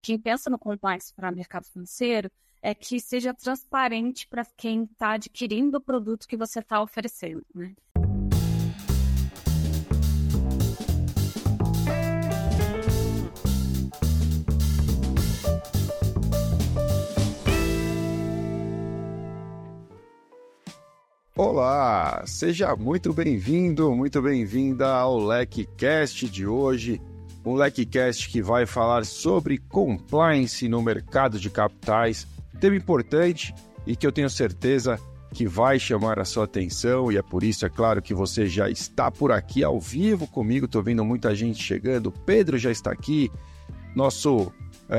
quem pensa no compliance para mercado financeiro é que seja transparente para quem está adquirindo o produto que você está oferecendo, né? Olá, seja muito bem-vindo, muito bem-vinda ao LecCast de hoje, um LecCast que vai falar sobre compliance no mercado de capitais, tema importante e que eu tenho certeza que vai chamar a sua atenção, e é por isso, é claro, que você já está por aqui ao vivo comigo. Estou vendo muita gente chegando, o Pedro já está aqui, nosso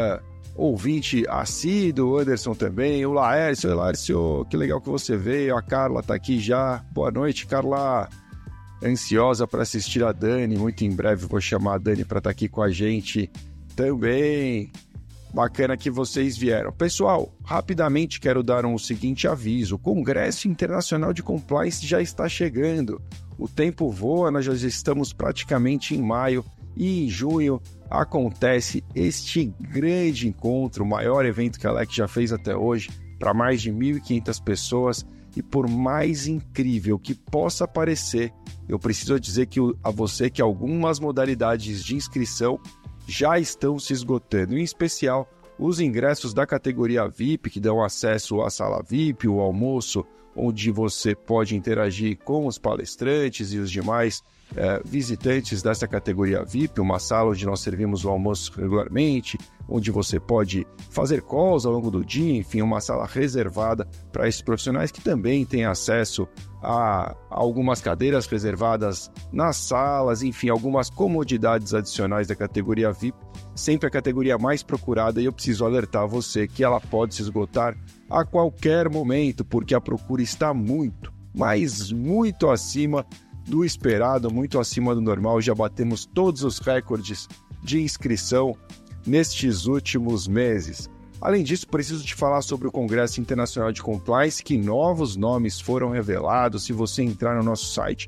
ouvinte assíduo, o Anderson também, o Laércio, que legal que você veio, a Carla está aqui já, boa noite, Carla, ansiosa para assistir a Dani, muito em breve vou chamar a Dani para estar aqui com a gente também, bacana que vocês vieram. Pessoal, rapidamente quero dar um seguinte aviso, o Congresso Internacional de Compliance já está chegando, o tempo voa, nós já estamos praticamente em maio, e em junho acontece este grande encontro, o maior evento que a LEC já fez até hoje, para mais de 1.500 pessoas, e por mais incrível que possa parecer, eu preciso dizer a você que algumas modalidades de inscrição já estão se esgotando, em especial os ingressos da categoria VIP, que dão acesso à sala VIP, o almoço, onde você pode interagir com os palestrantes e os demais visitantes dessa categoria VIP, uma sala onde nós servimos o almoço regularmente, onde você pode fazer calls ao longo do dia, enfim, uma sala reservada para esses profissionais que também têm acesso a algumas cadeiras reservadas nas salas, enfim, algumas comodidades adicionais da categoria VIP, sempre a categoria mais procurada, e eu preciso alertar você que ela pode se esgotar a qualquer momento, porque a procura está muito, mas muito acima do esperado, muito acima do normal. Já batemos todos os recordes de inscrição nestes últimos meses. Além disso, preciso te falar sobre o Congresso Internacional de Compliance, que novos nomes foram revelados. Se você entrar no nosso site,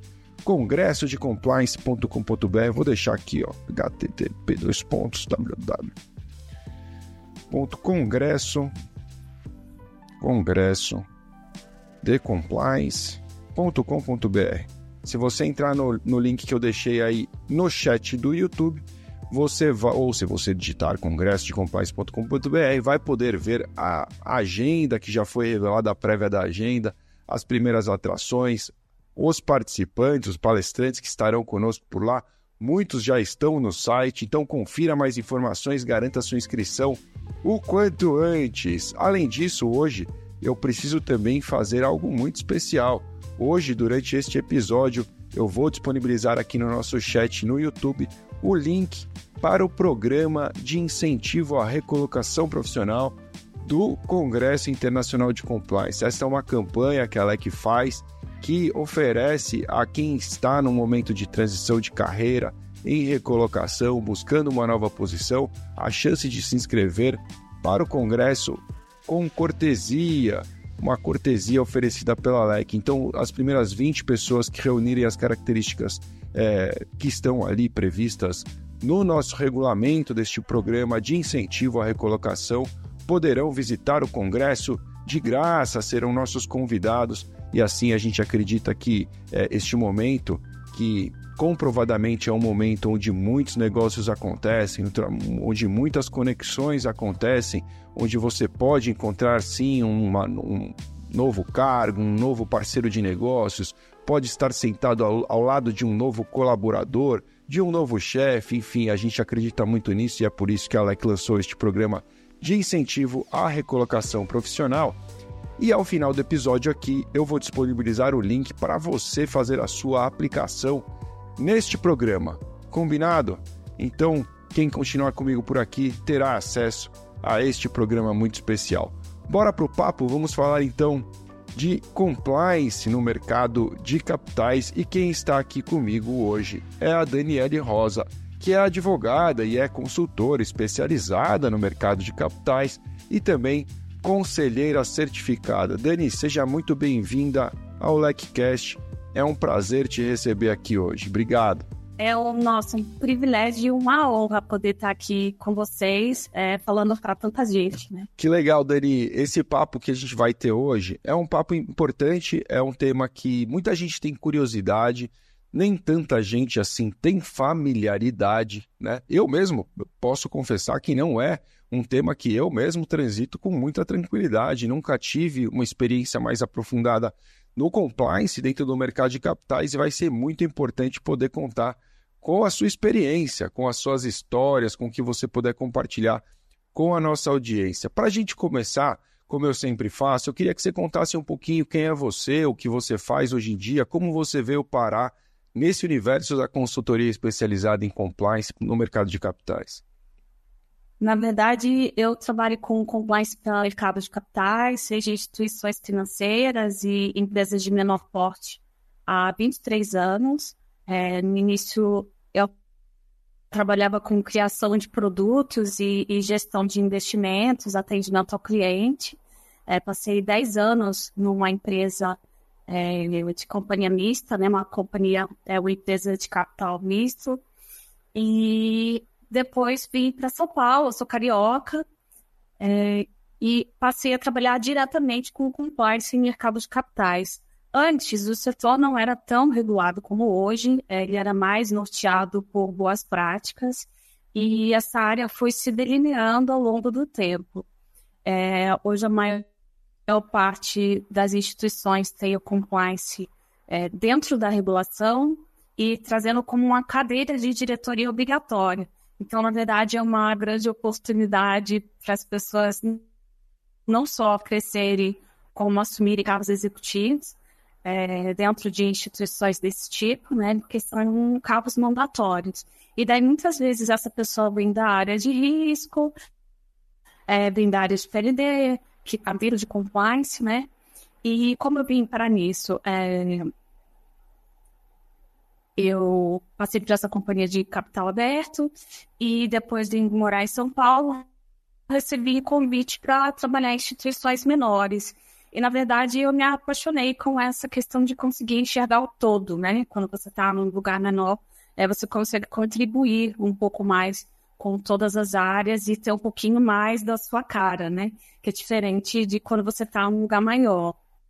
congressodecompliance.com.br, vou deixar aqui, ó, http://www.congressodecompliance.com.br. Se você entrar no link que eu deixei aí no chat do YouTube, você vai, ou se você digitar congressodecompliance.com.br, vai poder ver a agenda que já foi revelada, a prévia da agenda, as primeiras atrações, os participantes, os palestrantes que estarão conosco por lá. Muitos já estão no site, então confira mais informações, garanta sua inscrição o quanto antes. Além disso, hoje eu preciso também fazer algo muito especial. Hoje, durante este episódio, eu vou disponibilizar aqui no nosso chat no YouTube o link para o programa de incentivo à recolocação profissional do Congresso Internacional de Compliance. Essa é uma campanha que a LEC faz, que oferece a quem está num momento de transição de carreira, em recolocação, buscando uma nova posição, a chance de se inscrever para o Congresso com cortesia, uma cortesia oferecida pela LEC. Então, as primeiras 20 pessoas que reunirem as características que estão ali previstas no nosso regulamento deste programa de incentivo à recolocação poderão visitar o Congresso de graça, serão nossos convidados, e assim a gente acredita que este momento, que comprovadamente é um momento onde muitos negócios acontecem, onde muitas conexões acontecem, onde você pode encontrar sim um novo cargo, um novo parceiro de negócios, pode estar sentado ao lado de um novo colaborador, de um novo chefe, enfim, a gente acredita muito nisso e é por isso que a LEC lançou este programa de incentivo à recolocação profissional. E ao final do episódio aqui, eu vou disponibilizar o link para você fazer a sua aplicação neste programa. Combinado? Então, quem continuar comigo por aqui terá acesso a este programa muito especial. Bora pro papo, vamos falar então de compliance no mercado de capitais, e quem está aqui comigo hoje é a Daniele Rosa, que é advogada e é consultora especializada no mercado de capitais e também conselheira certificada. Dani, seja muito bem-vinda ao LecCast. É um prazer te receber aqui hoje. Obrigado. Um privilégio e uma honra poder estar aqui com vocês, falando para tanta gente, né? Que legal, Dani. Esse papo que a gente vai ter hoje é um papo importante, é um tema que muita gente tem curiosidade, nem tanta gente assim tem familiaridade, né? Eu mesmo posso confessar que não é um tema que eu mesmo transito com muita tranquilidade, nunca tive uma experiência mais aprofundada no compliance dentro do mercado de capitais e vai ser muito importante poder contar com a sua experiência, com as suas histórias, com o que você puder compartilhar com a nossa audiência. Para a gente começar, como eu sempre faço, eu queria que você contasse um pouquinho quem é você, o que você faz hoje em dia, como você veio parar nesse universo da consultoria especializada em compliance no mercado de capitais. Na verdade, eu trabalho com compliance para mercado de capitais, seja instituições financeiras e empresas de menor porte há 23 anos. No início, eu trabalhava com criação de produtos e gestão de investimentos, atendimento ao cliente. Passei 10 anos numa empresa de companhia mista, né? Uma empresa de capital misto. E depois vim para São Paulo, eu sou carioca, e passei a trabalhar diretamente com compliance em mercado de capitais. Antes, o setor não era tão regulado como hoje, ele era mais norteado por boas práticas, e essa área foi se delineando ao longo do tempo. Hoje, a maior parte das instituições tem o compliance dentro da regulação e trazendo como uma cadeira de diretoria obrigatória. Então, na verdade, é uma grande oportunidade para as pessoas não só crescerem, como assumirem cargos executivos dentro de instituições desse tipo, né, porque são cargos mandatórios. E daí, muitas vezes, essa pessoa vem da área de risco, vem da área de PLD, que está vindo de compliance, né? E como eu vim para nisso, eu passei por essa companhia de capital aberto e depois de morar em São Paulo, recebi convite para trabalhar em instituições menores. E, na verdade, eu me apaixonei com essa questão de conseguir enxergar o todo, né? Quando você está num lugar menor, você consegue contribuir um pouco mais com todas as áreas e ter um pouquinho mais da sua cara, né? Que é diferente de quando você está num lugar maior.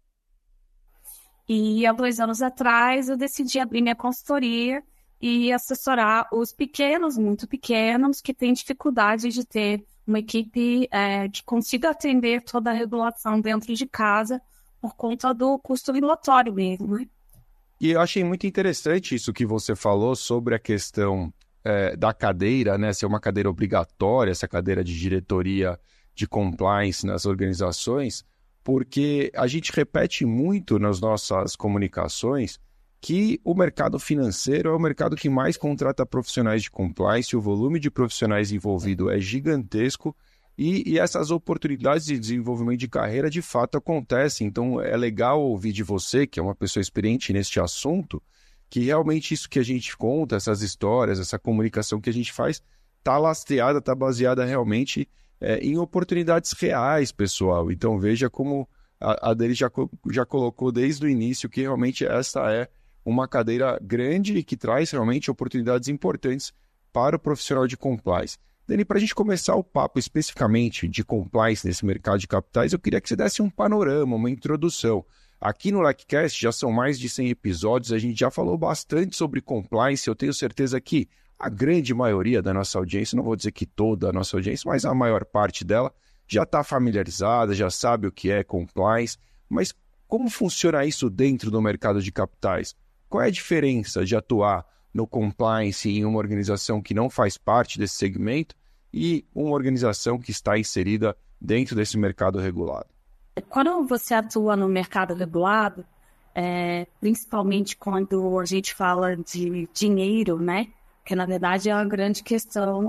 E há 2 anos atrás eu decidi abrir minha consultoria e assessorar os pequenos, muito pequenos, que têm dificuldade de ter uma equipe que consiga atender toda a regulação dentro de casa por conta do custo regulatório mesmo, né? E eu achei muito interessante isso que você falou sobre a questão da cadeira, né? Ser uma cadeira obrigatória, essa cadeira de diretoria de compliance nas organizações, porque a gente repete muito nas nossas comunicações que o mercado financeiro é o mercado que mais contrata profissionais de compliance, o volume de profissionais envolvido é gigantesco e essas oportunidades de desenvolvimento de carreira de fato acontecem. Então é legal ouvir de você, que é uma pessoa experiente neste assunto, que realmente isso que a gente conta, essas histórias, essa comunicação que a gente faz, está lastreada, está baseada realmente em oportunidades reais, pessoal. Então veja como a Dani já colocou desde o início que realmente essa é uma cadeira grande e que traz realmente oportunidades importantes para o profissional de compliance. Dani, para a gente começar o papo especificamente de compliance nesse mercado de capitais, eu queria que você desse um panorama, uma introdução. Aqui no LikeCast já são mais de 100 episódios, a gente já falou bastante sobre compliance, eu tenho certeza que a grande maioria da nossa audiência, não vou dizer que toda a nossa audiência, mas a maior parte dela já está familiarizada, já sabe o que é compliance, mas como funciona isso dentro do mercado de capitais? Qual é a diferença de atuar no compliance em uma organização que não faz parte desse segmento e uma organização que está inserida dentro desse mercado regulado? Quando você atua no mercado regulado, principalmente quando a gente fala de dinheiro, né? Que na verdade é uma grande questão,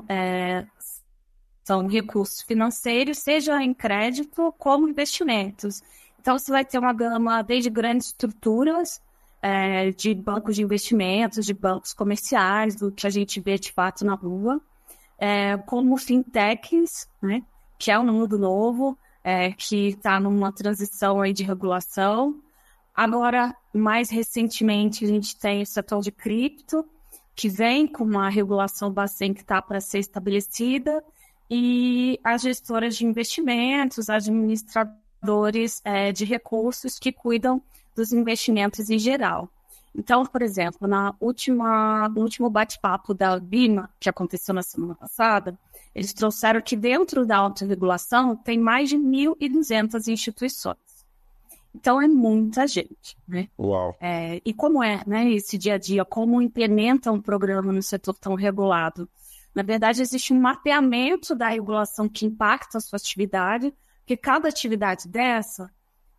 são recursos financeiros, seja em crédito como investimentos. Então você vai ter uma gama desde grandes estruturas, de bancos de investimentos, de bancos comerciais, do que a gente vê de fato na rua, como fintechs, né, que é um mundo novo, que está numa transição aí de regulação. Agora, mais recentemente, a gente tem o setor de cripto, que vem com uma regulação Bacen que está para ser estabelecida, e as gestoras de investimentos, administradores de recursos que cuidam dos investimentos em geral. Então, por exemplo, no último bate-papo da BIMA, que aconteceu na semana passada, eles trouxeram que dentro da autorregulação tem mais de 1.200 instituições. Então, é muita gente, né? Uau! E como né, esse dia a dia, como implementa um programa no setor tão regulado? Na verdade, existe um mapeamento da regulação que impacta a sua atividade, porque cada atividade dessa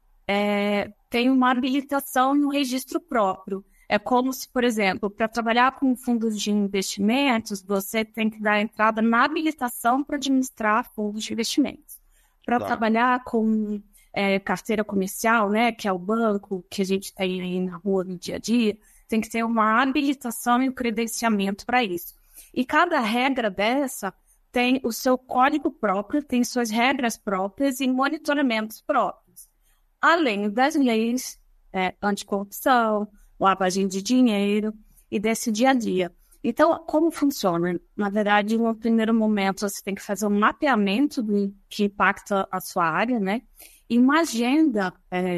tem uma habilitação e um registro próprio. É como se, por exemplo, para trabalhar com fundos de investimentos, você tem que dar entrada na habilitação para administrar fundos de investimentos. Para trabalhar com carteira comercial, né, que é o banco que a gente tem aí na rua no dia a dia, tem que ter uma habilitação e um credenciamento para isso. E cada regra dessa tem o seu código próprio, tem suas regras próprias e monitoramentos próprios. Além das leis anticorrupção, lavagem de dinheiro e desse dia a dia. Então, como funciona? Na verdade, no primeiro momento, você tem que fazer um mapeamento do que impacta a sua área, né? E uma agenda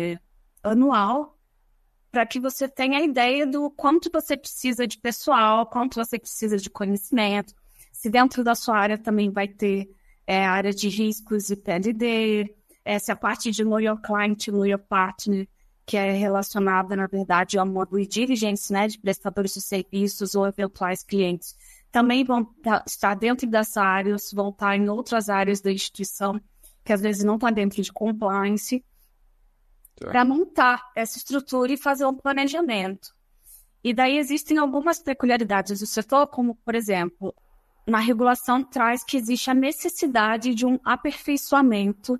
anual para que você tenha a ideia do quanto você precisa de pessoal, quanto você precisa de conhecimento, se dentro da sua área também vai ter a área de riscos e PLD, se a parte de Know Your Client, Know Your Partner, que é relacionada, na verdade, ao modo de diligência, né, de prestadores de serviços ou eventuais clientes, também vão estar dentro dessa área, vão estar em outras áreas da instituição, que às vezes não está dentro de compliance, para montar essa estrutura e fazer um planejamento. E daí existem algumas peculiaridades do setor, como, por exemplo, na regulação traz que existe a necessidade de um aperfeiçoamento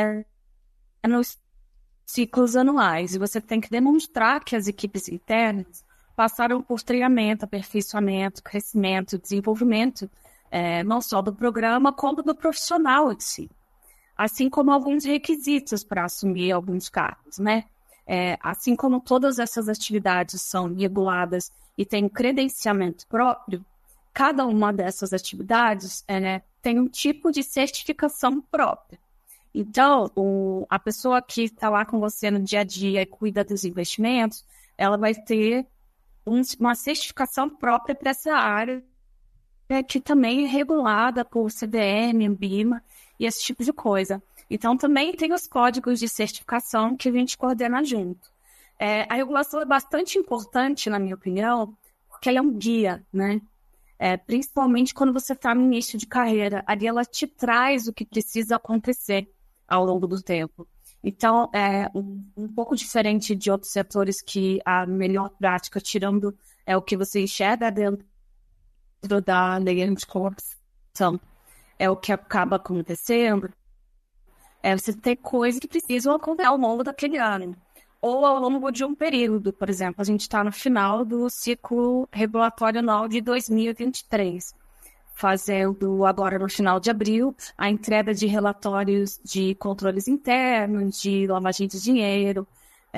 nos ciclos anuais. E você tem que demonstrar que as equipes internas passaram por treinamento, aperfeiçoamento, crescimento, desenvolvimento, não só do programa, como do profissional em si. Assim como alguns requisitos para assumir alguns cargos, né? Assim como todas essas atividades são reguladas e têm credenciamento próprio, cada uma dessas atividades tem um tipo de certificação própria. Então, a pessoa que está lá com você no dia a dia e cuida dos investimentos, ela vai ter uma certificação própria para essa área, que também é regulada por CVM, ANBIMA e esse tipo de coisa. Então, também tem os códigos de certificação que a gente coordena junto. A regulação é bastante importante, na minha opinião, porque ela é um guia, né? Principalmente quando você está no início de carreira. Ali ela te traz o que precisa acontecer ao longo do tempo. Então, é um pouco diferente de outros setores que a melhor prática, tirando o que você enxerga dentro da lei anticorrupção, é o que acaba acontecendo, você tem coisas que precisam acontecer ao longo daquele ano, ou ao longo de um período. Por exemplo, a gente está no final do ciclo regulatório anual de 2023, fazendo agora no final de abril a entrega de relatórios de controles internos, de lavagem de dinheiro,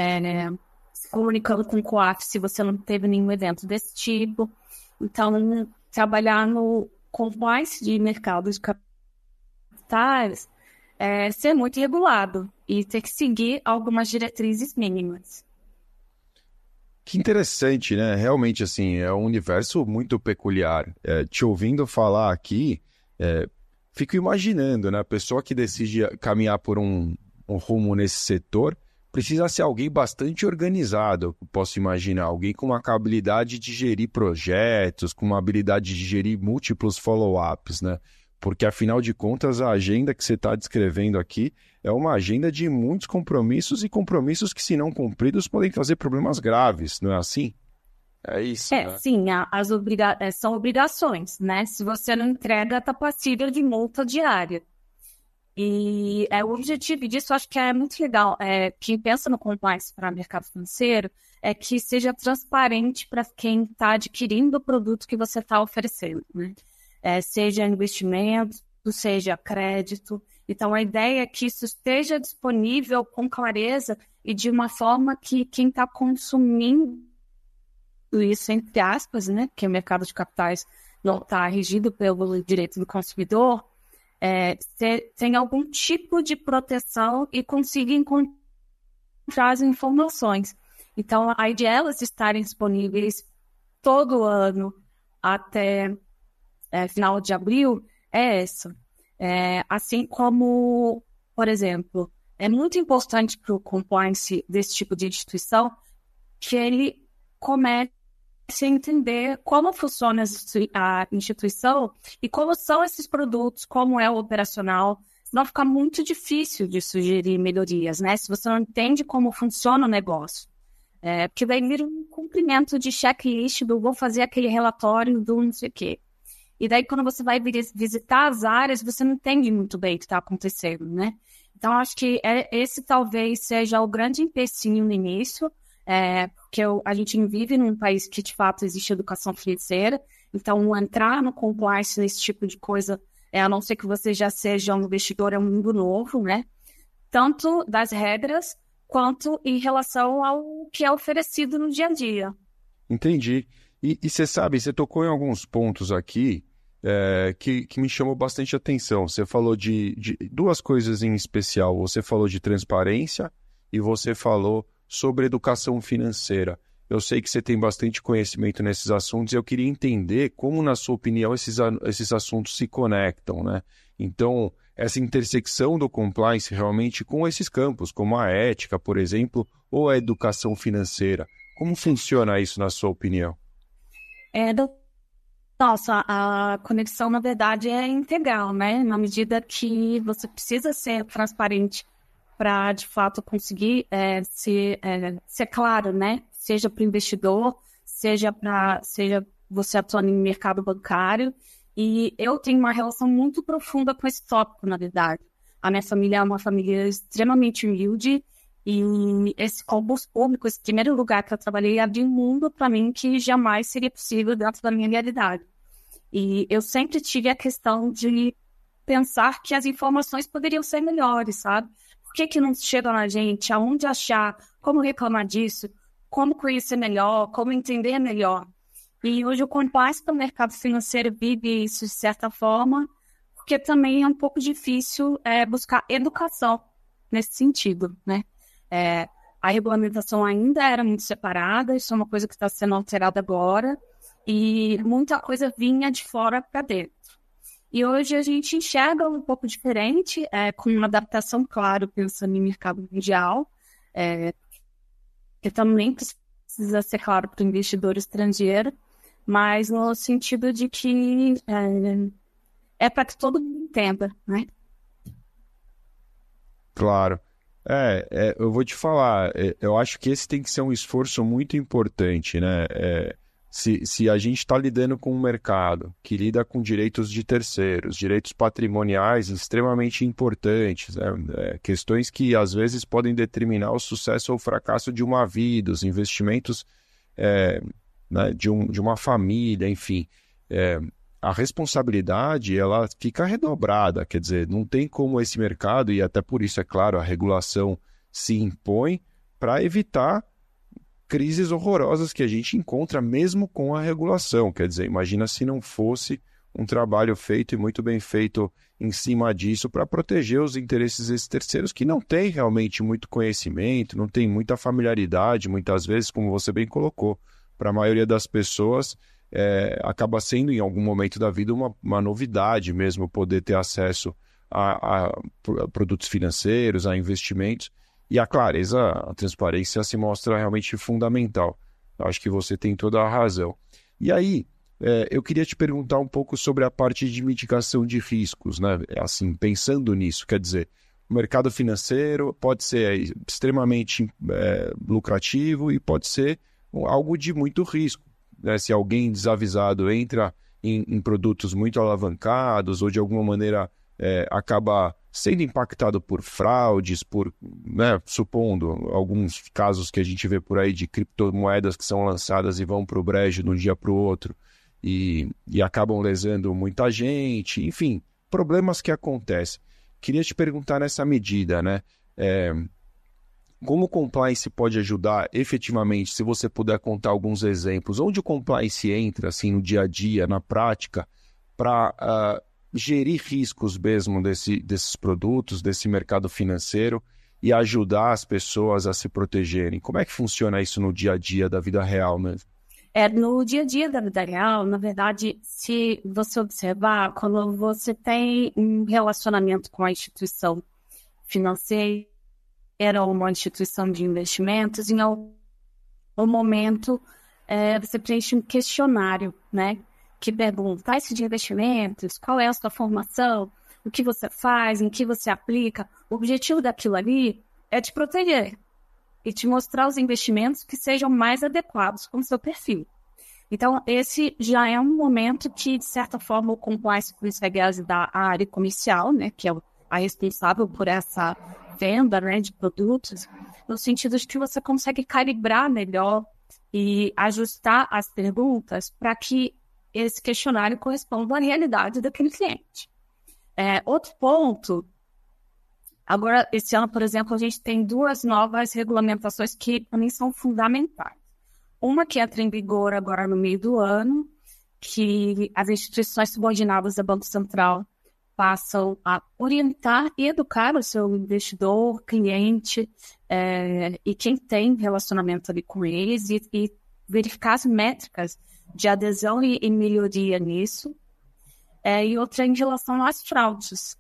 se comunicando com o COAF se você não teve nenhum evento desse tipo. Então, trabalhar no compliance de mercados de capitais ser muito regulado e ter que seguir algumas diretrizes mínimas. Que interessante, né? Realmente, assim, é um universo muito peculiar. Te ouvindo falar aqui, fico imaginando, né? A pessoa que decide caminhar por um rumo nesse setor precisa ser alguém bastante organizado, posso imaginar. Alguém com uma habilidade de gerir projetos, com uma habilidade de gerir múltiplos follow-ups, né? Porque, afinal de contas, a agenda que você está descrevendo aqui é uma agenda de muitos compromissos e compromissos que, se não cumpridos, podem trazer problemas graves, não é assim? É isso, né? Sim, são obrigações, né? Se você não entrega, está passível de multa diária. E o objetivo disso, acho que é muito legal. Quem pensa no compliance para o mercado financeiro é que seja transparente para quem está adquirindo o produto que você está oferecendo, né? Seja investimento, seja crédito. Então, a ideia é que isso esteja disponível com clareza e de uma forma que quem está consumindo isso entre aspas, né, que o mercado de capitais não está regido pelo direito do consumidor, tem algum tipo de proteção e consiga encontrar as informações. Então, a ideia de elas estarem disponíveis todo ano até final de abril é essa. Assim como, por exemplo, é muito importante para o compliance desse tipo de instituição que ele comece a entender como funciona a instituição e como são esses produtos, como é o operacional. Senão fica muito difícil de sugerir melhorias, né? Se você não entende como funciona o negócio. Porque daí vira um cumprimento de checklist do vou fazer aquele relatório do não sei o quê. E daí quando você vai visitar as áreas, você não entende muito bem o que está acontecendo, né? Então, acho que esse talvez seja o grande empecilho no início, porque a gente vive num país que, de fato, existe educação financeira. Então, entrar no compliance nesse tipo de coisa, a não ser que você já seja um investidor, é um mundo novo, né? Tanto das regras, quanto em relação ao que é oferecido no dia a dia. Entendi. E você sabe, você tocou em alguns pontos aqui que me chamou bastante atenção. Você falou de duas coisas em especial. Você falou de transparência e você falou sobre educação financeira. Eu sei que você tem bastante conhecimento nesses assuntos e eu queria entender como, na sua opinião, esses assuntos se conectam, né? Então, essa intersecção do compliance realmente com esses campos, como a ética, por exemplo, ou a educação financeira. Como funciona isso, na sua opinião? Nossa, a conexão, na verdade, é integral, né? Na medida que você precisa ser transparente para, de fato, conseguir ser claro, né? Seja para o investidor, seja você atuando em mercado bancário. E eu tenho uma relação muito profunda com esse tópico, na verdade. A minha família é uma família extremamente humilde e esse concurso público, esse primeiro lugar que eu trabalhei, abriu um mundo para mim que jamais seria possível dentro da minha realidade. E eu sempre tive a questão de pensar que as informações poderiam ser melhores, sabe? Por que não chegam na gente? Aonde achar? Como reclamar disso? Como conhecer melhor? Como entender melhor? E hoje o compliance para o mercado financeiro vive isso de certa forma, porque também é um pouco difícil buscar educação nesse sentido, né? A regulamentação ainda era muito separada, isso é uma coisa que está sendo alterada agora, e muita coisa vinha de fora para dentro. E hoje a gente enxerga um pouco diferente, com uma adaptação, claro, pensando em mercado mundial, que também precisa ser claro para o investidor estrangeiro, mas no sentido de que para que todo mundo entenda, né? Claro. Eu vou te falar, eu acho que esse tem que ser um esforço muito importante, né? Se a gente está lidando com um mercado que lida com direitos de terceiros, direitos patrimoniais extremamente importantes, né? Questões que às vezes podem determinar o sucesso ou o fracasso de uma vida, os investimentos né, de uma família, enfim. A responsabilidade ela fica redobrada, quer dizer, não tem como esse mercado, e até por isso, é claro, a regulação se impõe para evitar crises horrorosas que a gente encontra mesmo com a regulação. Quer dizer, imagina se não fosse um trabalho feito e muito bem feito em cima disso para proteger os interesses desses terceiros que não têm realmente muito conhecimento, não têm muita familiaridade, muitas vezes, como você bem colocou, para a maioria das pessoas acaba sendo em algum momento da vida uma novidade mesmo poder ter acesso a produtos financeiros, a investimentos. E a clareza, a transparência se mostra realmente fundamental. Eu acho que você tem toda a razão. E aí, eu queria te perguntar um pouco sobre a parte de mitigação de riscos, né? Assim, pensando nisso, quer dizer, o mercado financeiro pode ser extremamente lucrativo e pode ser algo de muito risco, né? Se alguém desavisado entra em produtos muito alavancados ou de alguma maneira acaba sendo impactado por fraudes, né, supondo alguns casos que a gente vê por aí de criptomoedas que são lançadas e vão para o brejo de um dia para o outro e acabam lesando muita gente, enfim, problemas que acontecem. Queria te perguntar nessa medida, né? como o compliance pode ajudar efetivamente, se você puder contar alguns exemplos, onde o compliance entra assim, no dia a dia, na prática, para gerir riscos mesmo desses produtos, desse mercado financeiro e ajudar as pessoas a se protegerem. Como é que funciona isso no dia a dia da vida real mesmo? No dia a dia da vida real, na verdade, se você observar, quando você tem um relacionamento com a instituição financeira ou uma instituição de investimentos, em algum momento você preenche um questionário, né? Que pergunta, esse de investimentos, qual é a sua formação, o que você faz, em que você aplica. O objetivo daquilo ali é te proteger e te mostrar os investimentos que sejam mais adequados com o seu perfil. Então, esse já é um momento que, de certa forma, o compliance consegue ajudar a área comercial, né, que é a responsável por essa venda, né, de produtos, no sentido de que você consegue calibrar melhor e ajustar as perguntas para que esse questionário corresponda à realidade daquele cliente. Outro ponto, agora, esse ano, por exemplo, a gente tem 2 novas regulamentações que, para mim, são fundamentais. Uma que entra em vigor agora no meio do ano, que as instituições subordinadas ao Banco Central passam a orientar e educar o seu investidor, cliente e quem tem relacionamento ali com eles e verificar as métricas de adesão e melhoria nisso. E outra em relação às fraudes.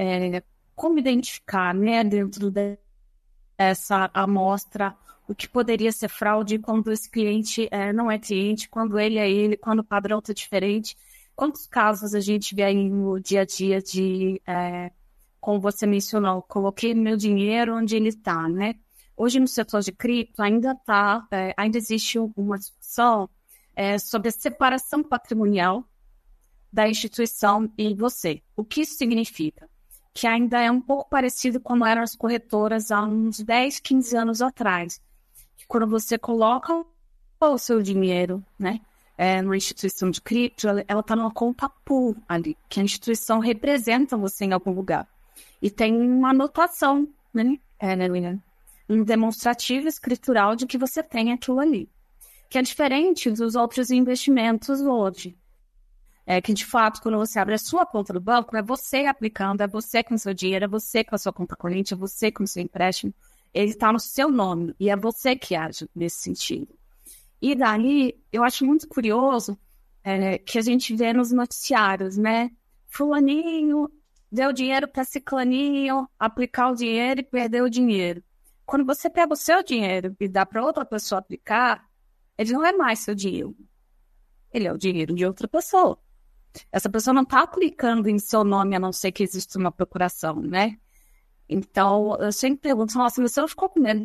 Como identificar, né, dentro dessa amostra o que poderia ser fraude quando esse cliente não é cliente, quando ele é ele, quando o padrão está diferente. Quantos casos a gente vê aí no dia a dia de, como você mencionou, coloquei meu dinheiro onde ele está, né? Hoje no setor de cripto ainda existe uma discussão sobre a separação patrimonial da instituição e você. O que isso significa? Que ainda é um pouco parecido como eram as corretoras há uns 10, 15 anos atrás. Quando você coloca o seu dinheiro, né, numa instituição de cripto, ela está numa conta pool ali, que a instituição representa você em algum lugar. E tem uma anotação, né, um demonstrativo escritural de que você tem aquilo ali. Que é diferente dos outros investimentos hoje. Que, de fato, quando você abre a sua conta do banco, é você aplicando, é você com o seu dinheiro, é você com a sua conta corrente, é você com o seu empréstimo. Ele está no seu nome e é você que age nesse sentido. E daí, eu acho muito curioso que a gente vê nos noticiários, né? Fulaninho deu dinheiro para ciclaninho aplicar o dinheiro e perdeu o dinheiro. Quando você pega o seu dinheiro e dá para outra pessoa aplicar, ele não é mais seu dinheiro. Ele é o dinheiro de outra pessoa. Essa pessoa não está aplicando em seu nome, a não ser que exista uma procuração, né? Então, eu sempre pergunto, nossa, você não ficou com medo?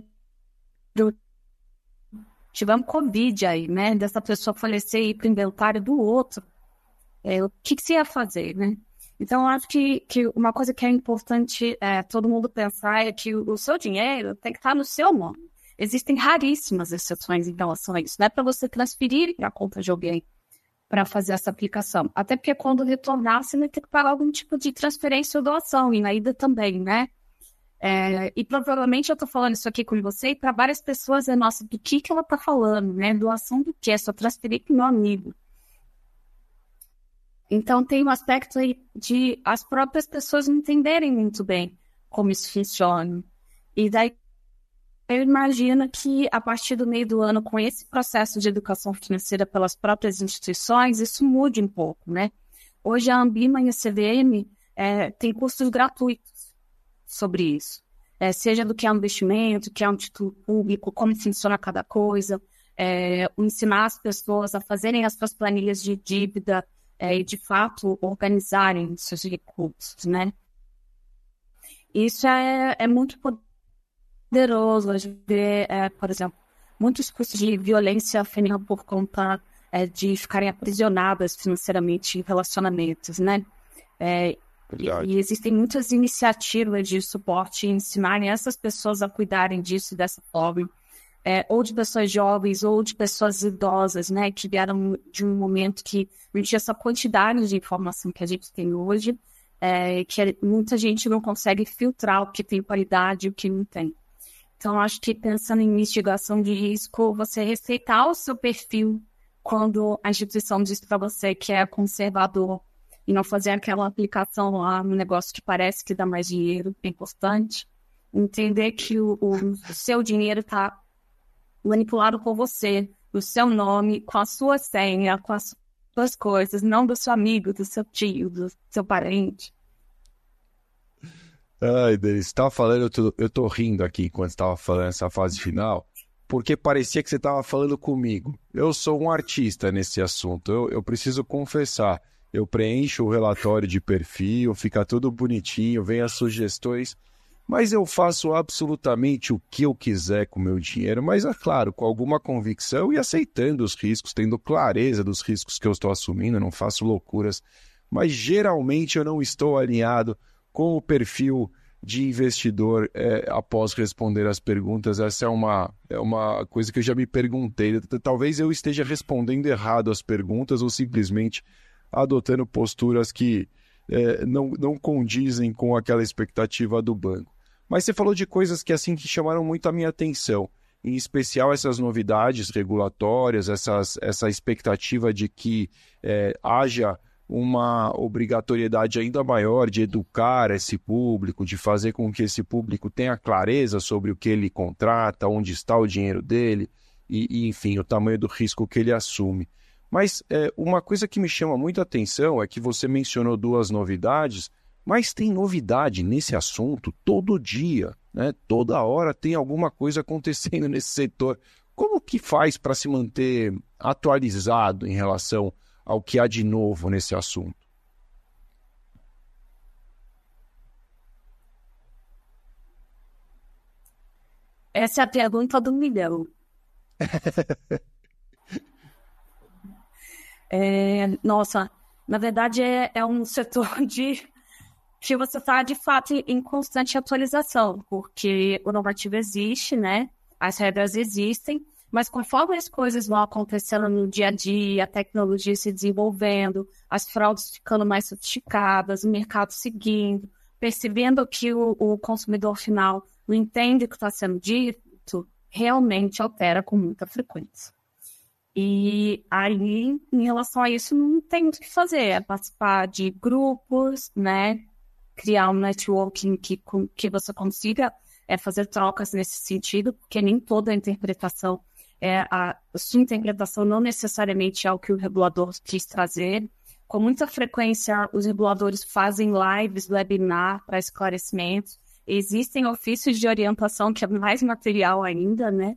Tivemos Covid aí, né? Dessa pessoa falecer e ir para o inventário do outro. O que você ia fazer, né? Então, eu acho que uma coisa que é importante todo mundo pensar é que o seu dinheiro tem que estar no seu nome. Existem raríssimas exceções em relação a isso. Não é para você transferir para a conta de alguém para fazer essa aplicação. Até porque quando retornar, você vai ter que pagar algum tipo de transferência ou doação, e na ida também, né? E provavelmente eu estou falando isso aqui com você e para várias pessoas nossa, do que ela está falando, né? Doação do quê? É só transferir para o meu amigo. Então tem um aspecto aí de as próprias pessoas não entenderem muito bem como isso funciona. E daí eu imagino que a partir do meio do ano, com esse processo de educação financeira pelas próprias instituições, isso mude um pouco, né? Hoje a Ambima e a CVM têm cursos gratuitos sobre isso. Seja do que é um investimento, que é um título público, como funciona cada coisa, ensinar as pessoas a fazerem as suas planilhas de dívida e, de fato, organizarem seus recursos, né? Isso é muito poderoso. A gente vê, por exemplo, muitos cursos de violência feminina por conta de ficarem aprisionadas financeiramente em relacionamentos, né? E existem muitas iniciativas de suporte e ensinarem essas pessoas a cuidarem disso dessa forma, ou de pessoas jovens, ou de pessoas idosas, né, que vieram de um momento que não tinha essa quantidade de informação que a gente tem hoje, que muita gente não consegue filtrar o que tem qualidade e o que não tem. Então, acho que pensando em mitigação de risco, você respeitar o seu perfil quando a instituição diz para você que é conservador e não fazer aquela aplicação lá no negócio que parece que dá mais dinheiro, é importante. Entender que o seu dinheiro está manipulado por você, o seu nome, com a sua senha, com as suas coisas, não do seu amigo, do seu tio, do seu parente. Ai, Denis, você tava falando, eu tô rindo aqui enquanto você tava falando essa fase final, porque parecia que você tava falando comigo. Eu sou um artista nesse assunto, eu preciso confessar. Eu preencho o relatório de perfil, fica tudo bonitinho, vem as sugestões, mas eu faço absolutamente o que eu quiser com o meu dinheiro, mas é claro, com alguma convicção e aceitando os riscos, tendo clareza dos riscos que eu estou assumindo, eu não faço loucuras, mas geralmente eu não estou alinhado com o perfil de investidor após responder as perguntas. Essa é uma coisa que eu já me perguntei. Talvez eu esteja respondendo errado as perguntas ou simplesmente adotando posturas que não condizem com aquela expectativa do banco. Mas você falou de coisas que assim que chamaram muito a minha atenção, em especial essas novidades regulatórias, essa expectativa de que haja uma obrigatoriedade ainda maior de educar esse público, de fazer com que esse público tenha clareza sobre o que ele contrata, onde está o dinheiro dele enfim, o tamanho do risco que ele assume. Mas uma coisa que me chama muito a atenção é que você mencionou duas novidades, mas tem novidade nesse assunto todo dia, né? Toda hora tem alguma coisa acontecendo nesse setor. Como que faz para se manter atualizado em relação ao que há de novo nesse assunto? Essa é a pergunta do milhão. Nossa, na verdade é um setor que você está, de fato, em constante atualização, porque o normativo existe, né? As regras existem, mas conforme as coisas vão acontecendo no dia a dia, a tecnologia se desenvolvendo, as fraudes ficando mais sofisticadas, o mercado seguindo, percebendo que o consumidor final não entende o que está sendo dito, realmente altera com muita frequência. E aí, em relação a isso, não tem muito o que fazer. É participar de grupos, né? Criar um networking que você consiga fazer trocas nesse sentido, porque nem toda a interpretação a sua interpretação não necessariamente é o que o regulador quis trazer. Com muita frequência, os reguladores fazem lives, webinar para esclarecimentos. Existem ofícios de orientação, que é mais material ainda, né?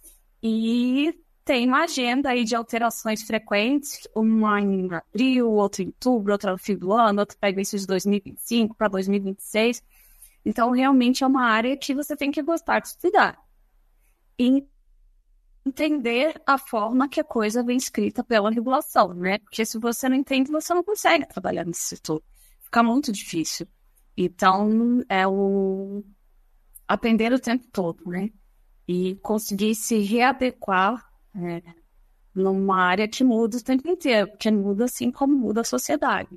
E tem uma agenda aí de alterações frequentes, uma em abril, outra em outubro, outra no fim do ano, outra para início de 2025 para 2026. Então, realmente é uma área que você tem que gostar de estudar. E entender a forma que a coisa vem escrita pela regulação, né? Porque se você não entende, você não consegue trabalhar nesse setor. Fica muito difícil. Então, é o aprender o tempo todo, né? E conseguir se readequar numa área que muda o tempo inteiro, porque muda assim como muda a sociedade.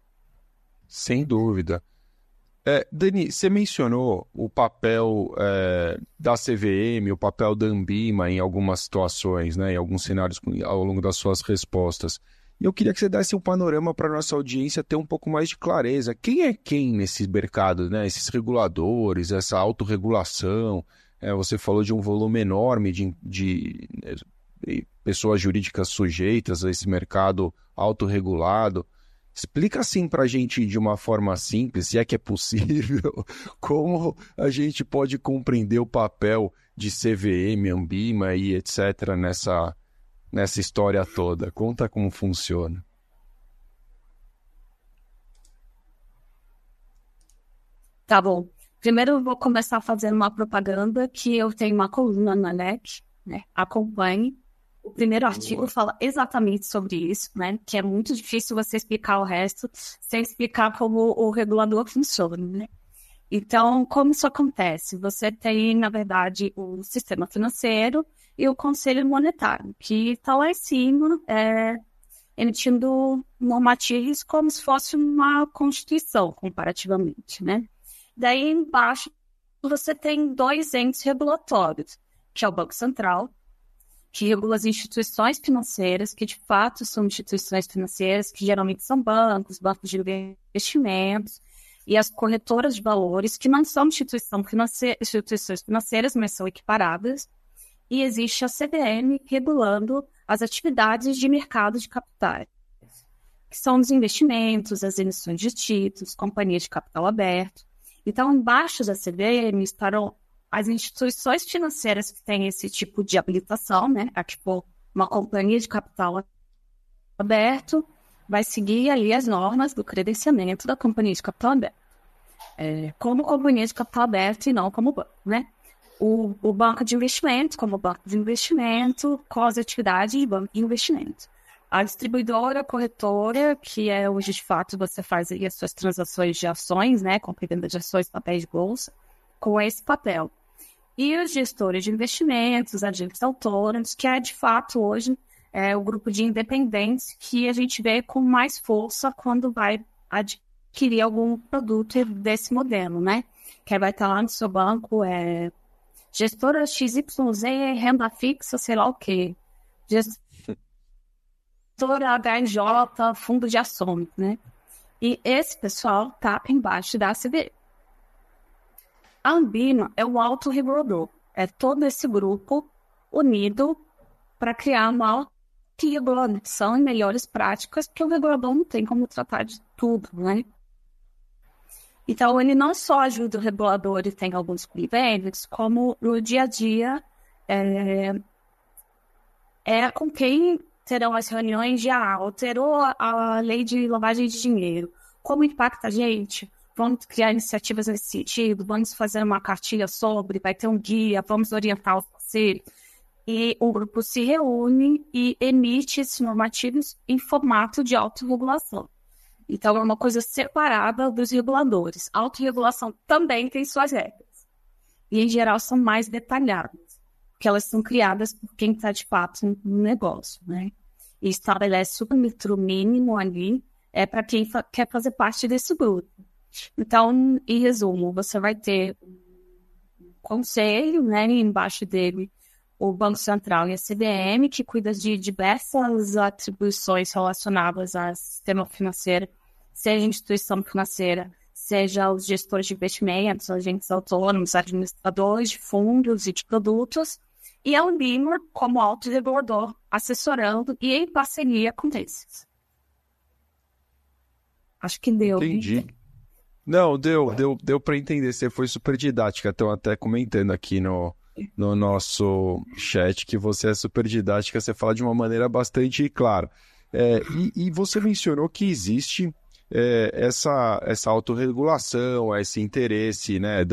Sem dúvida. Dani, você mencionou o papel da CVM, o papel da Anbima em algumas situações, né, em alguns cenários ao longo das suas respostas. E eu queria que você desse um panorama para a nossa audiência ter um pouco mais de clareza. Quem é quem nesse mercado, né? Esses reguladores, essa autorregulação. Você falou de um volume enorme de pessoas jurídicas sujeitas a esse mercado autorregulado. Explica assim para a gente de uma forma simples, se é que é possível, como a gente pode compreender o papel de CVM, Anbima e etc. nessa história toda. Conta como funciona. Tá bom. Primeiro eu vou começar fazendo uma propaganda que eu tenho uma coluna na NET, né? Acompanhe. O primeiro artigo fala exatamente sobre isso, né? Que é muito difícil você explicar o resto sem explicar como o regulador funciona, né? Então, como isso acontece? Você tem, na verdade, o sistema financeiro e o Conselho Monetário, que está lá em cima, emitindo normativas como se fosse uma constituição, comparativamente, né? Daí, embaixo, você tem dois entes regulatórios, que é o Banco Central, que regula as instituições financeiras, que de fato são instituições financeiras, que geralmente são bancos, bancos de investimentos, e as corretoras de valores, que não são instituições financeiras, mas são equiparadas, e existe a CVM regulando as atividades de mercado de capitais, que são os investimentos, as emissões de títulos, companhias de capital aberto. Então, embaixo da CVM estarão as instituições financeiras que têm esse tipo de habilitação, né? Tipo, uma companhia de capital aberto vai seguir ali as normas do credenciamento da companhia de capital aberto. Como companhia de capital aberto e não como banco, né? O banco de investimento, como banco de investimento, com as atividades de banco de investimento. A distribuidora, a corretora, que é hoje, de fato, você faz aí as suas transações de ações, né? Compra e venda de ações, papéis de bolsa, com esse papel. E os gestores de investimentos, agentes autônomos, que é, de fato, hoje, o grupo de independentes que a gente vê com mais força quando vai adquirir algum produto desse modelo, né? Que vai estar lá no seu banco, gestora XYZ, renda fixa, sei lá o quê. Gestora HNJ, fundo de ações, né? E esse pessoal tá embaixo da ACV. A Ambima é o autorregulador. É todo esse grupo unido para criar uma autorregulação e melhores práticas, porque o regulador não tem como tratar de tudo, né? Então, ele não só ajuda o regulador e tem alguns convênios, como no dia a dia com quem terão as reuniões de alterou a lei de lavagem de dinheiro. Como impacta a gente? Vamos criar iniciativas nesse sentido, vamos fazer uma cartilha sobre, vai ter um guia, vamos orientar os parceiros. E o grupo se reúne e emite esses normativos em formato de autorregulação. Então, é uma coisa separada dos reguladores. A autorregulação também tem suas regras. E, em geral, são mais detalhadas, porque elas são criadas por quem está, de fato, no negócio, né? E estabelece o parâmetro mínimo ali para quem quer fazer parte desse grupo. Então, em resumo, você vai ter um conselho, né, e embaixo dele o Banco Central e a CVM, que cuida de diversas atribuições relacionadas ao sistema financeiro, seja instituição financeira, seja os gestores de investimentos, agentes autônomos, administradores de fundos e de produtos, e a Ambima como autorregulador, assessorando e em parceria com esses. Acho que deu. Entendi. Não, deu para entender. Você foi super didática. Estão até comentando aqui no nosso chat que você é super didática. Você fala de uma maneira bastante clara. E você mencionou que existe essa autorregulação, esse interesse, né,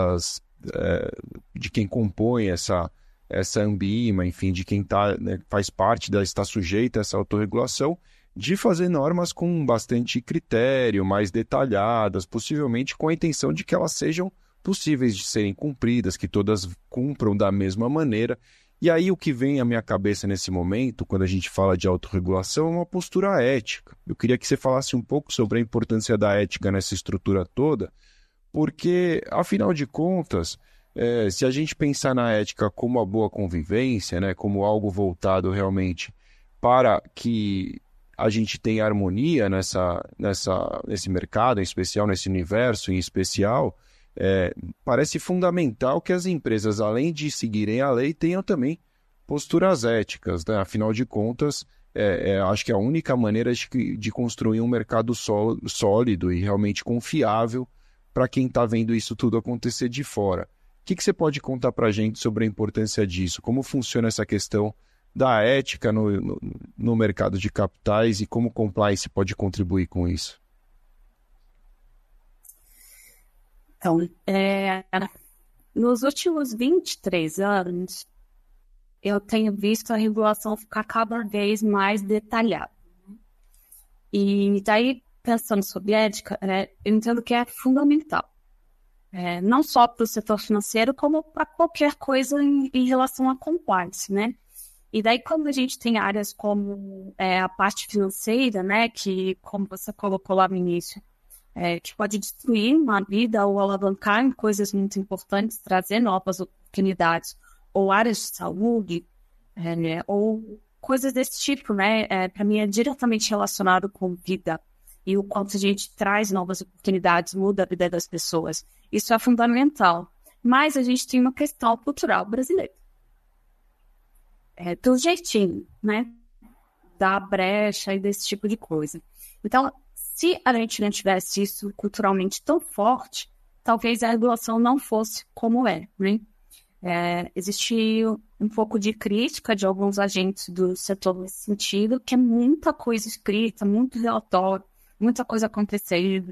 de quem compõe essa Ambima, enfim, de quem né, faz parte está sujeito a essa autorregulação, de fazer normas com bastante critério, mais detalhadas, possivelmente com a intenção de que elas sejam possíveis de serem cumpridas, que todas cumpram da mesma maneira. E aí o que vem à minha cabeça nesse momento, quando a gente fala de autorregulação, é uma postura ética. Eu queria que você falasse um pouco sobre a importância da ética nessa estrutura toda, porque, afinal de contas, se a gente pensar na ética como a boa convivência, né, como algo voltado realmente para que a gente tem harmonia nesse mercado em especial, nesse universo em especial, parece fundamental que as empresas, além de seguirem a lei, tenham também posturas éticas, né? Afinal de contas, acho que é a única maneira de construir um mercado sólido e realmente confiável para quem está vendo isso tudo acontecer de fora. O que você pode contar para a gente sobre a importância disso? Como funciona essa questão da ética no mercado de capitais e como o compliance pode contribuir com isso? Então, nos últimos 23 anos, eu tenho visto a regulação ficar cada vez mais detalhada. E daí, pensando sobre ética, eu entendo que é fundamental. Não só para o setor financeiro, como para qualquer coisa em relação a compliance, né? E daí, quando a gente tem áreas como a parte financeira, né, que, como você colocou lá no início, que pode destruir uma vida ou alavancar em coisas muito importantes, trazer novas oportunidades ou áreas de saúde, ou coisas desse tipo, né? Para mim é diretamente relacionado com vida e o quanto a gente traz novas oportunidades, muda a vida das pessoas. Isso é fundamental. Mas a gente tem uma questão cultural brasileira. Do jeitinho, né? Da brecha e desse tipo de coisa. Então, se a gente não tivesse isso culturalmente tão forte, talvez a regulação não fosse como é, né? Existe um pouco de crítica de alguns agentes do setor nesse sentido, que é muita coisa escrita, muito relatório, muita coisa acontecendo.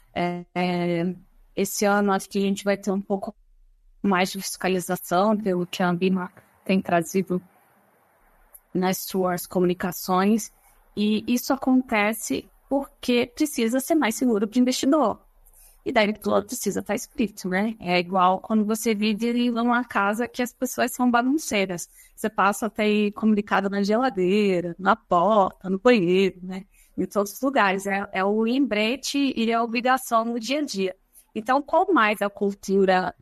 Esse ano, acho que a gente vai ter um pouco mais de fiscalização, pelo que a Anbima tem trazido nas suas comunicações, e isso acontece porque precisa ser mais seguro para o investidor. E daí tudo precisa estar escrito, né? É igual quando você vive numa casa que as pessoas são bagunceiras. Você passa a ter comunicado na geladeira, na porta, no banheiro, né? Em todos os lugares. É o lembrete e a obrigação no dia a dia. Então, quanto mais a cultura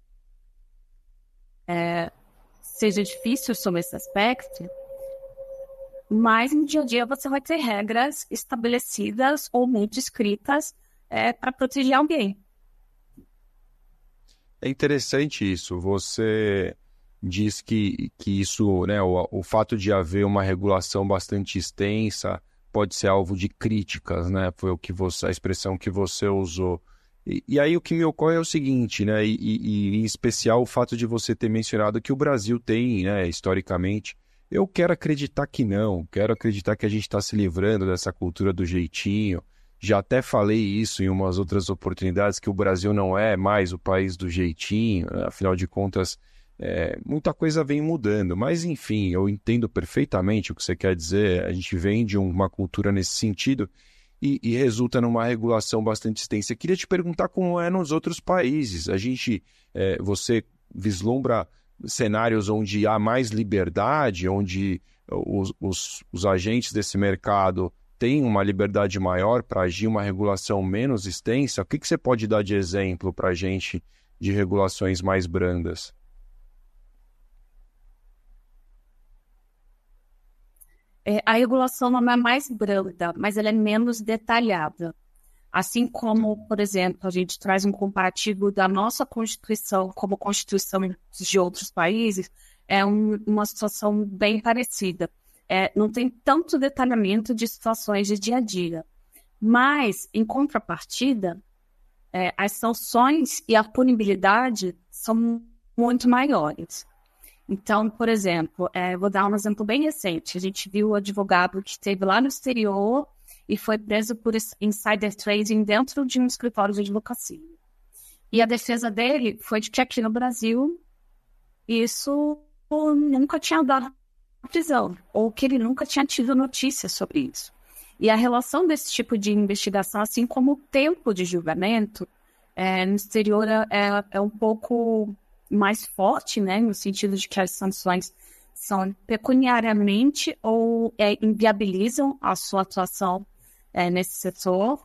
seja difícil sobre esse aspecto, mas no dia a dia você vai ter regras estabelecidas ou muito escritas para proteger alguém. É interessante isso. Você diz que isso, né, o fato de haver uma regulação bastante extensa pode ser alvo de críticas, né? Foi a expressão que você usou. E aí o que me ocorre é o seguinte, né? E em especial o fato de você ter mencionado que o Brasil tem, né, historicamente. Eu quero acreditar que não, quero acreditar que a gente está se livrando dessa cultura do jeitinho. Já até falei isso em umas outras oportunidades, que o Brasil não é mais o país do jeitinho, né? Afinal de contas, muita coisa vem mudando. Mas, enfim, eu entendo perfeitamente o que você quer dizer. A gente vem de uma cultura nesse sentido e resulta numa regulação bastante extensa. Eu queria te perguntar como é nos outros países. Você vislumbra cenários onde há mais liberdade, onde os agentes desse mercado têm uma liberdade maior para agir, uma regulação menos extensa? O que você pode dar de exemplo para a gente de regulações mais brandas? A regulação não é mais branda, mas ela é menos detalhada. Assim como, por exemplo, a gente traz um comparativo da nossa Constituição como Constituição de outros países, uma situação bem parecida. Não tem tanto detalhamento de situações de dia a dia. Mas, em contrapartida, as sanções e a punibilidade são muito maiores. Então, por exemplo, vou dar um exemplo bem recente. A gente viu o advogado que esteve lá no exterior e foi preso por insider trading dentro de um escritório de advocacia. E a defesa dele foi de que aqui no Brasil isso nunca tinha dado prisão, ou que ele nunca tinha tido notícia sobre isso. E a relação desse tipo de investigação, assim como o tempo de julgamento, no exterior é um pouco mais forte, né, no sentido de que as sanções são pecuniariamente ou inviabilizam a sua atuação nesse setor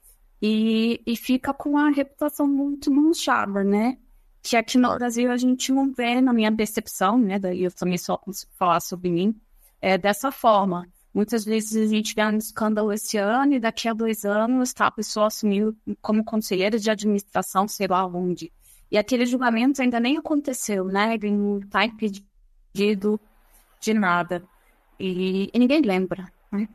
e fica com a reputação muito manchada, né? Que aqui no Brasil a gente não vê, na minha percepção, né? Daí eu também só consigo falar sobre mim, dessa forma. Muitas vezes a gente vê um escândalo esse ano e daqui a 2 anos a pessoa assumiu como conselheira de administração, sei lá onde. E aquele julgamento ainda nem aconteceu, né? Ele não está impedido de nada. E ninguém lembra, né?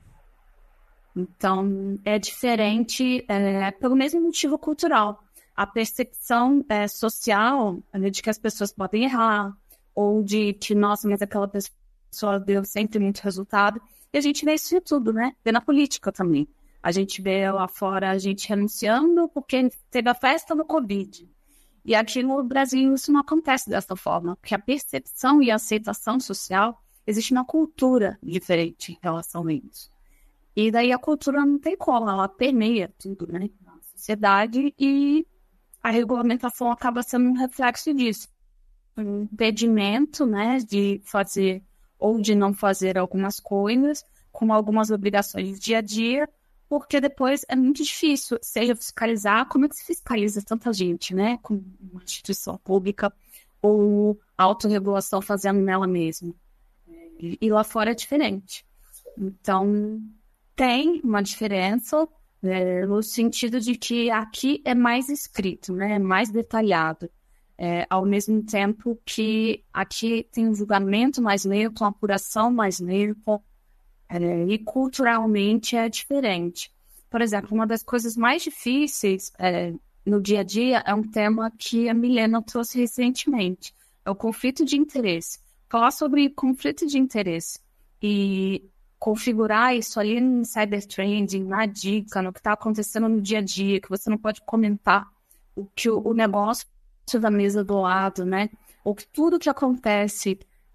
Então, é diferente pelo mesmo motivo cultural. A percepção social de que as pessoas podem errar, ou de que, nossa, mas aquela pessoa deu sempre muito resultado. E a gente vê isso em tudo, né? Vê na política também. A gente vê lá fora a gente renunciando porque teve a festa no Covid. E aqui no Brasil isso não acontece dessa forma, porque a percepção e a aceitação social existe uma cultura diferente em relação a isso. E daí a cultura não tem como, ela permeia tudo, né, na sociedade, e a regulamentação acaba sendo um reflexo disso. Um impedimento, né, de fazer ou de não fazer algumas coisas, com algumas obrigações do dia a dia, porque depois é muito difícil, seja fiscalizar, como é que se fiscaliza tanta gente, né, com uma instituição pública ou autorregulação fazendo nela mesma. E lá fora é diferente. Então, tem uma diferença, no sentido de que aqui é mais escrito, né, é mais detalhado. Ao mesmo tempo que aqui tem um julgamento mais limpo, uma apuração mais limpa, e culturalmente é diferente. Por exemplo, uma das coisas mais difíceis no dia a dia é um tema que a Milena trouxe recentemente, é o conflito de interesse. Falar sobre conflito de interesse e configurar isso ali no insider trading, na dica, no que está acontecendo no dia a dia, que você não pode comentar o que o negócio da mesa do lado, né? Ou que tudo que acontece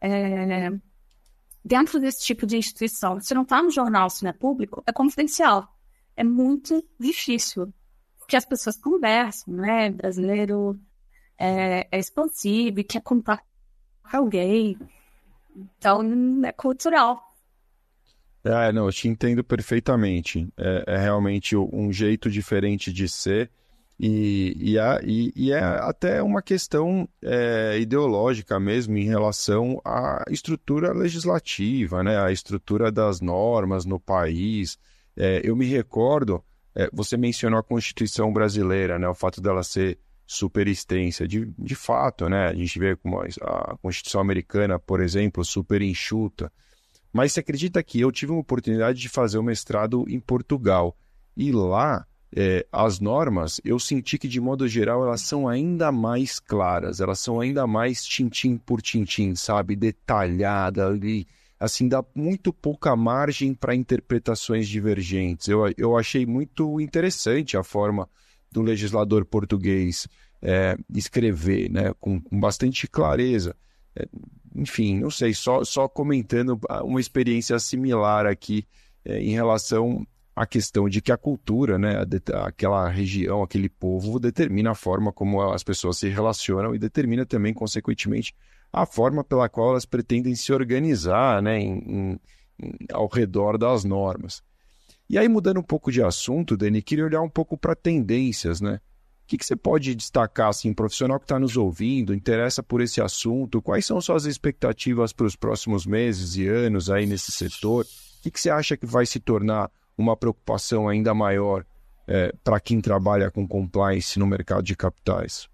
dentro desse tipo de instituição, se não está no jornal, se não é público, é confidencial. É muito difícil, porque as pessoas conversam, né? Brasileiro é expansivo e quer contar com alguém. Então, é cultural. Não, eu te entendo perfeitamente. É realmente um jeito diferente de ser e é até uma questão ideológica mesmo em relação à estrutura legislativa, né? A estrutura das normas no país. Eu me recordo, você mencionou a Constituição brasileira, né? O fato dela ser super extensa. De fato, né? A gente vê como a Constituição americana, por exemplo, super enxuta. Mas você acredita que eu tive uma oportunidade de fazer um mestrado em Portugal e lá as normas, eu senti que de modo geral elas são ainda mais claras, elas são ainda mais tintim por tintim, sabe? Detalhada ali, assim, dá muito pouca margem para interpretações divergentes. Eu achei muito interessante a forma do legislador português escrever, né? Com bastante clareza. Enfim, não sei, só comentando uma experiência similar aqui em relação à questão de que a cultura, né, aquela região, aquele povo, determina a forma como as pessoas se relacionam e determina também, consequentemente, a forma pela qual elas pretendem se organizar, né, ao redor das normas. E aí, mudando um pouco de assunto, Dani, queria olhar um pouco para tendências, né? O que você pode destacar, assim, profissional que está nos ouvindo, interessa por esse assunto? Quais são suas expectativas para os próximos meses e anos aí nesse setor? O que você acha que vai se tornar uma preocupação ainda maior para quem trabalha com compliance no mercado de capitais?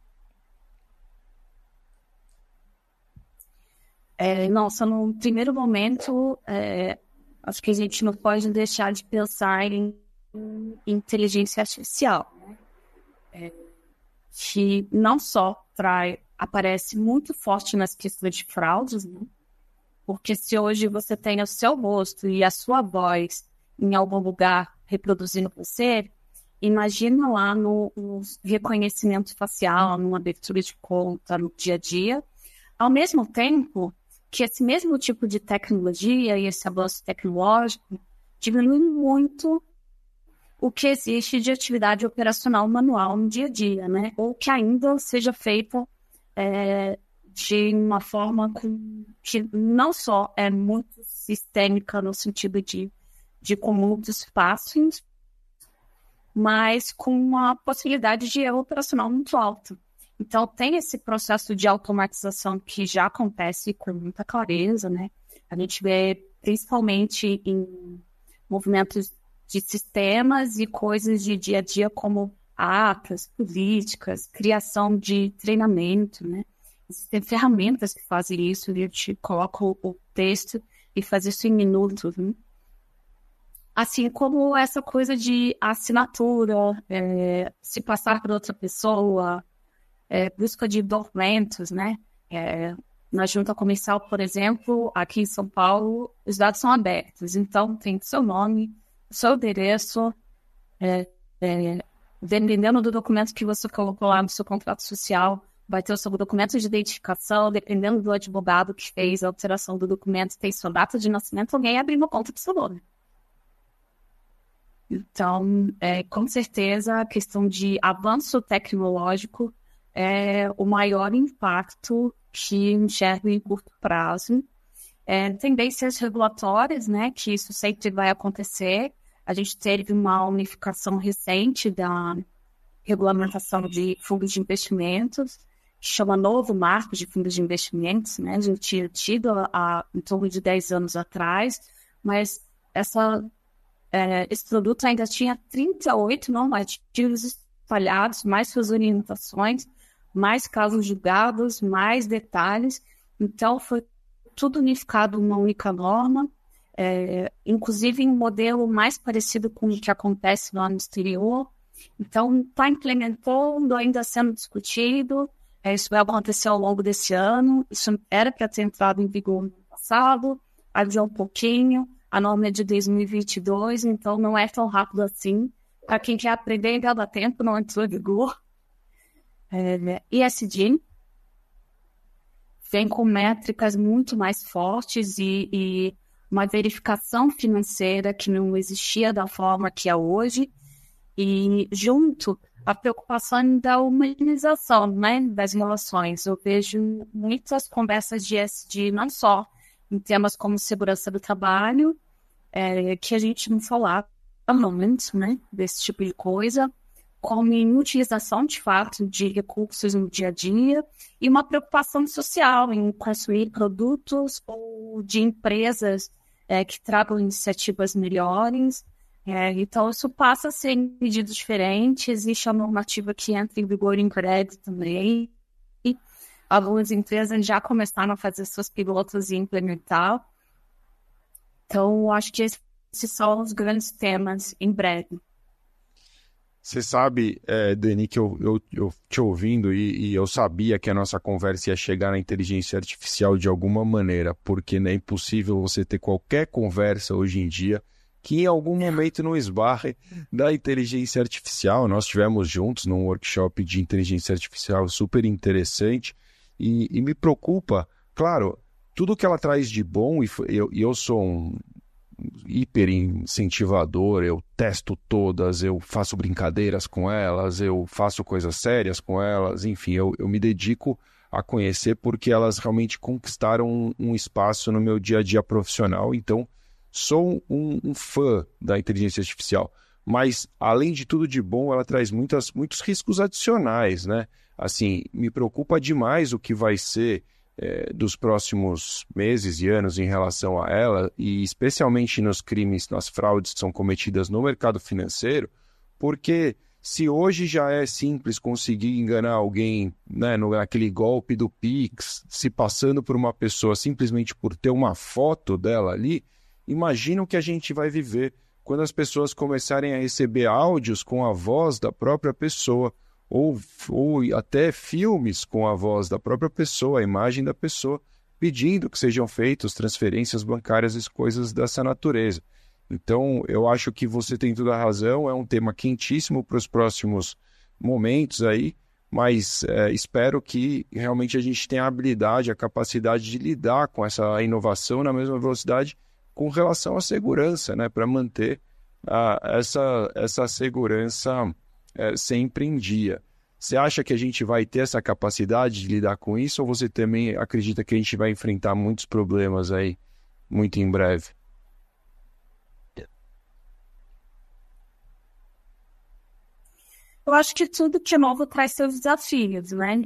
Nossa, no primeiro momento, acho que a gente não pode deixar de pensar em inteligência artificial, né? Que não só aparece muito forte nas questões de fraudes, né? Porque se hoje você tem o seu rosto e a sua voz em algum lugar reproduzindo você, imagina lá no reconhecimento facial, numa abertura de conta, no dia a dia, ao mesmo tempo que esse mesmo tipo de tecnologia e esse avanço tecnológico diminui muito o que existe de atividade operacional manual no dia a dia, né? Ou que ainda seja feita de uma forma que não só é muito sistêmica no sentido de comandos fáceis, mas com uma possibilidade de erro operacional muito alta. Então, tem esse processo de automatização que já acontece com muita clareza, né? A gente vê principalmente em movimentos de sistemas e coisas de dia a dia como atas, políticas, criação de treinamento, né? Existem ferramentas que fazem isso, a gente coloca o texto e faz isso em minutos, né? Assim como essa coisa de assinatura, se passar por outra pessoa, busca de documentos, né? Na junta comercial, por exemplo, aqui em São Paulo, os dados são abertos. Então, tem seu nome, seu endereço, dependendo do documento que você colocou lá no seu contrato social, vai ter o seu documento de identificação, dependendo do advogado que fez a alteração do documento, tem sua data de nascimento, alguém abriu uma conta para o seu nome. Então, com certeza, a questão de avanço tecnológico é o maior impacto que enxergo em curto prazo. Tendências regulatórias, né, que isso sempre vai acontecer. A gente teve uma unificação recente da regulamentação de fundos de investimentos, que chama Novo Marco de Fundos de Investimentos, né? A gente tinha tido em torno de 10 anos atrás, mas esse produto ainda tinha 38 normativos espalhados, mais suas orientações, mais casos julgados, mais detalhes. Então, foi tudo unificado numa única norma, inclusive em um modelo mais parecido com o que acontece lá no exterior. Então, está implementando, ainda sendo discutido. Isso vai acontecer ao longo desse ano. Isso era para ter entrado em vigor no passado, adiou um pouquinho. A norma é de 2022, então não é tão rápido assim. Para quem quer aprender, ainda dá tempo, não entrou em vigor. ESG vem com métricas muito mais fortes e uma verificação financeira que não existia da forma que é hoje. E junto a preocupação da humanização, né, das relações. Eu vejo muitas conversas de ESG, não só em temas como segurança do trabalho, que a gente não falava antes, né, desse tipo de coisa, como em utilização, de fato, de recursos no dia a dia, e uma preocupação social em consumir produtos ou de empresas que tragam iniciativas melhores. Então, isso passa a ser em medidas diferentes. Existe a normativa que entra em vigor em breve também. E algumas empresas já começaram a fazer seus pilotos e implementar. Então, acho que esses são os grandes temas em breve. Você sabe, Dani, que eu te ouvindo e eu sabia que a nossa conversa ia chegar na inteligência artificial de alguma maneira, porque é impossível você ter qualquer conversa hoje em dia que em algum momento não esbarre da inteligência artificial. Nós estivemos juntos num workshop de inteligência artificial super interessante e me preocupa, claro, tudo que ela traz de bom, e eu sou um hiper incentivador, eu testo todas, eu faço brincadeiras com elas, eu faço coisas sérias com elas, enfim, eu me dedico a conhecer porque elas realmente conquistaram um espaço no meu dia a dia profissional. Então, sou um fã da inteligência artificial, mas além de tudo de bom, ela traz muitos riscos adicionais, né? Assim, me preocupa demais o que vai ser dos próximos meses e anos em relação a ela, e especialmente nos crimes, nas fraudes que são cometidas no mercado financeiro, porque se hoje já é simples conseguir enganar alguém, né, naquele golpe do Pix, se passando por uma pessoa simplesmente por ter uma foto dela ali, imagina o que a gente vai viver quando as pessoas começarem a receber áudios com a voz da própria pessoa, ou até filmes com a voz da própria pessoa, a imagem da pessoa, pedindo que sejam feitas transferências bancárias e coisas dessa natureza. Então, eu acho que você tem toda a razão, é um tema quentíssimo para os próximos momentos aí, mas espero que realmente a gente tenha a habilidade, a capacidade de lidar com essa inovação na mesma velocidade com relação à segurança, né, para manter essa segurança sempre em dia. Você acha que a gente vai ter essa capacidade de lidar com isso, ou você também acredita que a gente vai enfrentar muitos problemas aí muito em breve? Eu acho que tudo que é novo traz seus desafios, né?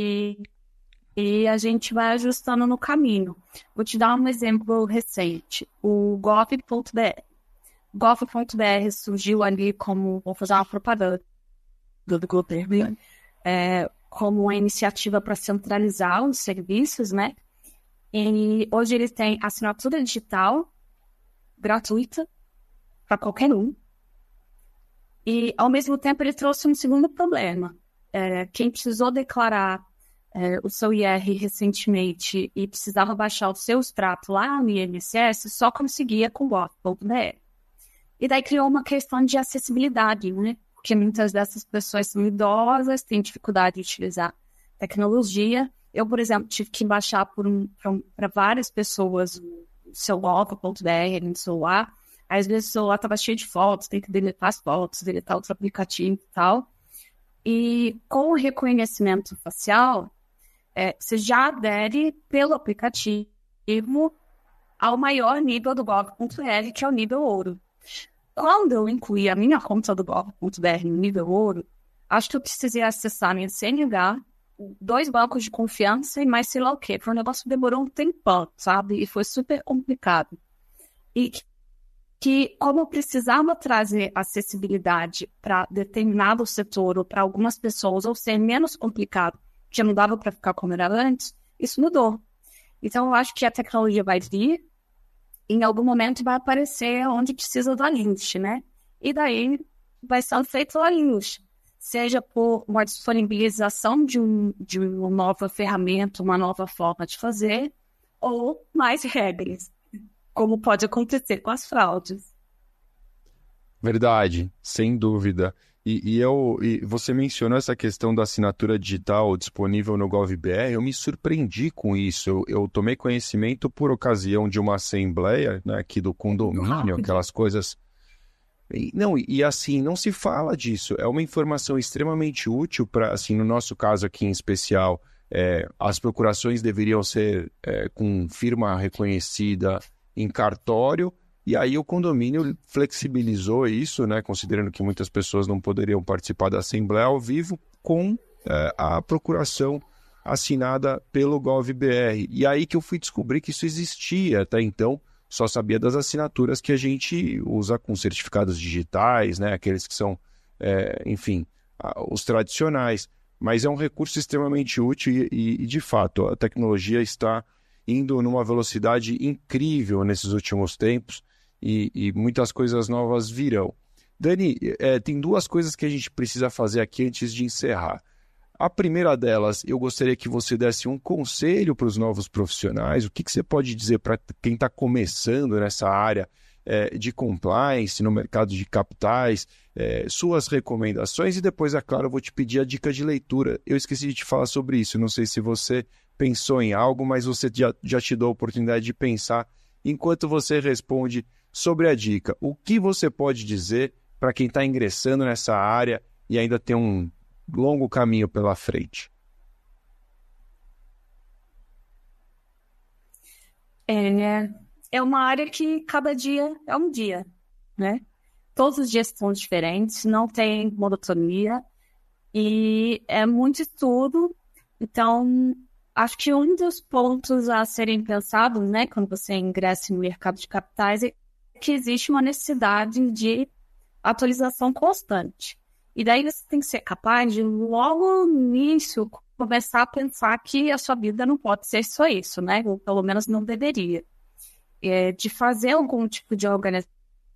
E a gente vai ajustando no caminho. Vou te dar um exemplo recente. O gov.br. Gov.br surgiu ali como, vou fazer uma propaganda do governo, como uma iniciativa para centralizar os serviços, né? E hoje ele tem assinatura digital gratuita para qualquer um. E, ao mesmo tempo, ele trouxe um segundo problema. Quem precisou declarar o seu IR recentemente e precisava baixar o seu extrato lá no INSS, só conseguia com o gov.br. E daí criou uma questão de acessibilidade, né? Porque muitas dessas pessoas são idosas, têm dificuldade de utilizar tecnologia. Eu, por exemplo, tive que baixar para várias pessoas o seu gov.br no celular. Às vezes o celular estava cheio de fotos, tem que deletar as fotos, deletar outro aplicativo e tal. E com o reconhecimento facial, você já adere pelo aplicativo ao maior nível do gov.br, que é o nível ouro. quando eu incluí a minha conta do Gov.br no nível ouro, acho que eu precisei acessar minha CNH, 2 bancos de confiança e mais sei lá o quê. Foi um negócio que demorou um tempão, sabe? E foi super complicado. E que, como eu precisava trazer acessibilidade para determinado setor ou para algumas pessoas, ou ser menos complicado, que não dava para ficar como era antes, isso mudou. Então, eu acho que a tecnologia vai vir, em algum momento vai aparecer onde precisa do ajuste, né? E daí vai ser feito o ajuste, seja por uma disponibilização de uma nova ferramenta, uma nova forma de fazer, ou mais regras, como pode acontecer com as fraudes. Verdade, sem dúvida. E você mencionou essa questão da assinatura digital disponível no GovBR, eu me surpreendi com isso. Eu tomei conhecimento por ocasião de uma assembleia, né, aqui do condomínio, aquelas coisas. E assim, não se fala disso. É uma informação extremamente útil para, assim, no nosso caso aqui em especial, as procurações deveriam ser com firma reconhecida em cartório. E aí o condomínio flexibilizou isso, né, considerando que muitas pessoas não poderiam participar da Assembleia ao vivo, com a procuração assinada pelo GovBR. E aí que eu fui descobrir que isso existia até então, só sabia das assinaturas que a gente usa com certificados digitais, né, aqueles que são, enfim, os tradicionais. Mas é um recurso extremamente útil e de fato, a tecnologia está indo numa velocidade incrível nesses últimos tempos. E muitas coisas novas virão. Dani, tem 2 coisas que a gente precisa fazer aqui antes de encerrar. A primeira delas, eu gostaria que você desse um conselho para os novos profissionais. O que você pode dizer para quem está começando nessa área de compliance, no mercado de capitais, suas recomendações, e depois, é claro, eu vou te pedir a dica de leitura. Eu esqueci de te falar sobre isso, não sei se você pensou em algo, mas você já te deu a oportunidade de pensar enquanto você responde sobre a dica. O que você pode dizer para quem está ingressando nessa área e ainda tem um longo caminho pela frente? É uma área que cada dia é um dia, né? Todos os dias são diferentes, não tem monotonia e é muito estudo. Então, acho que um dos pontos a serem pensados, né, quando você ingressa no mercado de capitais, é que existe uma necessidade de atualização constante. E daí você tem que ser capaz de, logo no início, começar a pensar que a sua vida não pode ser só isso, né? Ou pelo menos não deveria. De fazer algum tipo de organização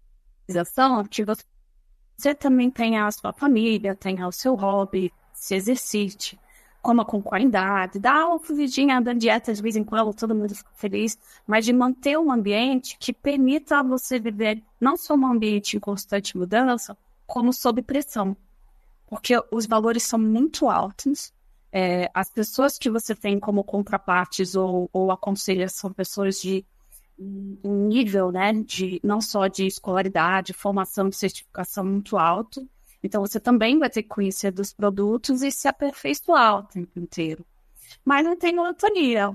que você também tenha a sua família, tenha o seu hobby, se exercite, coma com qualidade, dá uma fugidinha da dieta de vez em quando, todo mundo fica feliz, mas de manter um ambiente que permita você viver não só um ambiente em constante mudança, como sob pressão. Porque os valores são muito altos, as pessoas que você tem como contrapartes ou aconselha são pessoas de um nível, né, não só de escolaridade, formação e certificação muito alto. Então, você também vai ter que conhecer dos produtos e se aperfeiçoar o tempo inteiro. Mas não tem monotonia.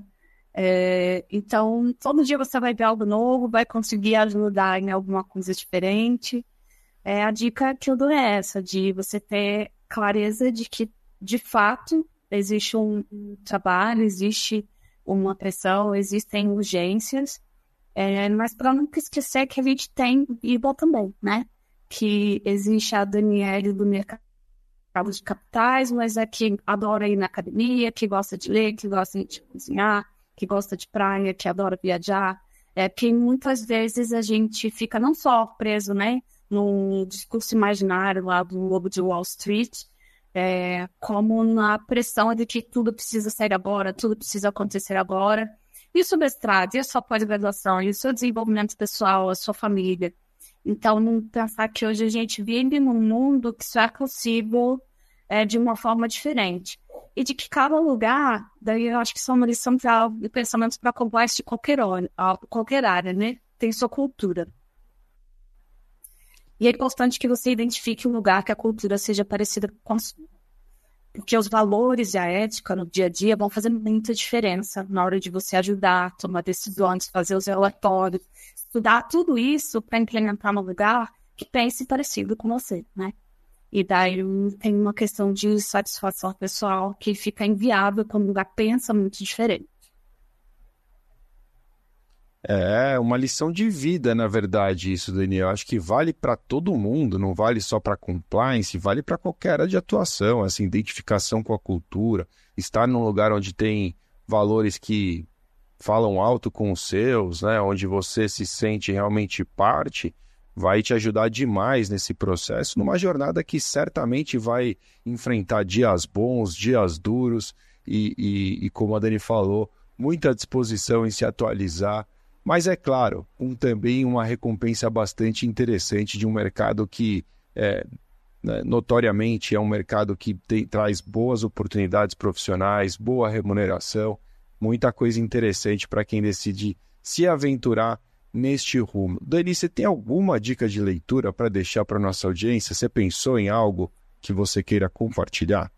Então, todo dia você vai ver algo novo, vai conseguir ajudar em alguma coisa diferente. A dica que eu dou é essa, de você ter clareza de que, de fato, existe um trabalho, existe uma pressão, existem urgências, mas para nunca esquecer que a gente tem IBA também, né? Que existe a Daniele do mercado de capitais, mas que adora ir na academia, que gosta de ler, que gosta de cozinhar, que gosta de praia, que adora viajar. Que muitas vezes a gente fica não só preso, né, no discurso imaginário lá do Lobo de Wall Street, como na pressão de que tudo precisa sair agora, tudo precisa acontecer agora. E o seu mestrado, e a sua pós-graduação, e o seu desenvolvimento pessoal, a sua família. Então, não pensar que hoje a gente vive num mundo que só é possível de uma forma diferente. E de que cada lugar, daí eu acho que isso é uma lição de pensamentos para compliance de qualquer área, né? Tem sua cultura. E é importante que você identifique um lugar que a cultura seja parecida com a sua. Porque os valores e a ética no dia a dia vão fazer muita diferença na hora de você ajudar, tomar decisões, fazer os relatórios, estudar tudo isso para implementar no lugar que pense parecido com você, né? E daí tem uma questão de satisfação pessoal que fica inviável quando o lugar pensa muito diferente. É uma lição de vida, na verdade, isso, Daniel. Acho que vale para todo mundo, não vale só para compliance, vale para qualquer área de atuação, essa identificação com a cultura, estar num lugar onde tem valores que falam alto com os seus, né, onde você se sente realmente parte, vai te ajudar demais nesse processo, numa jornada que certamente vai enfrentar dias bons, dias duros e como a Dani falou, muita disposição em se atualizar. Mas é claro, também uma recompensa bastante interessante de um mercado que, né, notoriamente, é um mercado que traz boas oportunidades profissionais, boa remuneração, muita coisa interessante para quem decide se aventurar neste rumo. Dani, você tem alguma dica de leitura para deixar para a nossa audiência? Você pensou em algo que você queira compartilhar?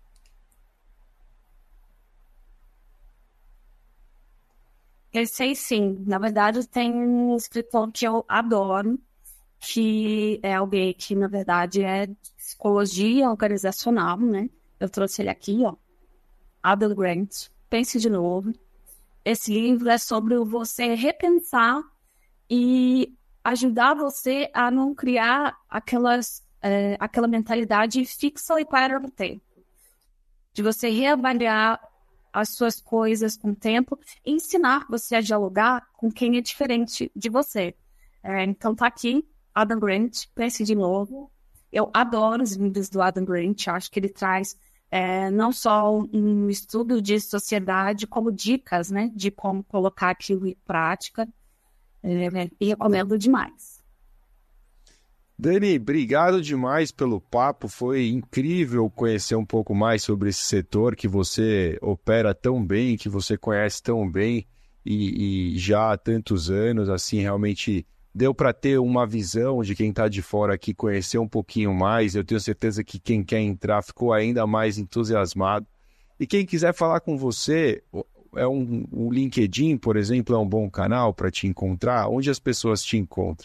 Eu sei sim. Na verdade, tem um escritor que eu adoro, que é alguém que, na verdade, é de psicologia organizacional, né? Eu trouxe ele aqui, ó. Adam Grant. Pense de novo. Esse livro é sobre você repensar e ajudar você a não criar aquela mentalidade fixa e para o tempo. De você reavaliar as suas coisas com o tempo e ensinar você a dialogar com quem é diferente de você. Então tá aqui, Adam Grant, pense de novo. Eu adoro os livros do Adam Grant, acho que ele traz não só um estudo de sociedade, como dicas, né, de como colocar aquilo em prática, e recomendo demais. Dani, obrigado demais pelo papo, foi incrível conhecer um pouco mais sobre esse setor que você opera tão bem, que você conhece tão bem e já há tantos anos, assim, realmente deu para ter uma visão de quem está de fora aqui, conhecer um pouquinho mais, eu tenho certeza que quem quer entrar ficou ainda mais entusiasmado. E quem quiser falar com você, o LinkedIn, por exemplo, é um bom canal para te encontrar? Onde as pessoas te encontram?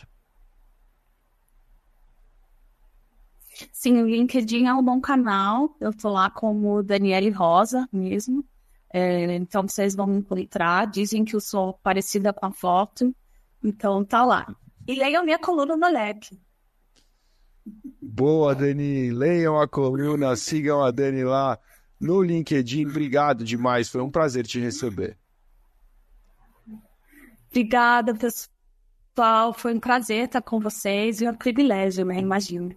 Sim, o LinkedIn é um bom canal. Eu tô lá como Daniele Rosa mesmo. Então vocês vão me encontrar. Dizem que eu sou parecida com a foto. Então tá lá. E leiam minha coluna no LEP. Boa, Dani. Leiam a coluna, sigam a Dani lá no LinkedIn. Obrigado demais. Foi um prazer te receber. Obrigada, pessoal. Foi um prazer estar com vocês e um privilégio, né? Imagino.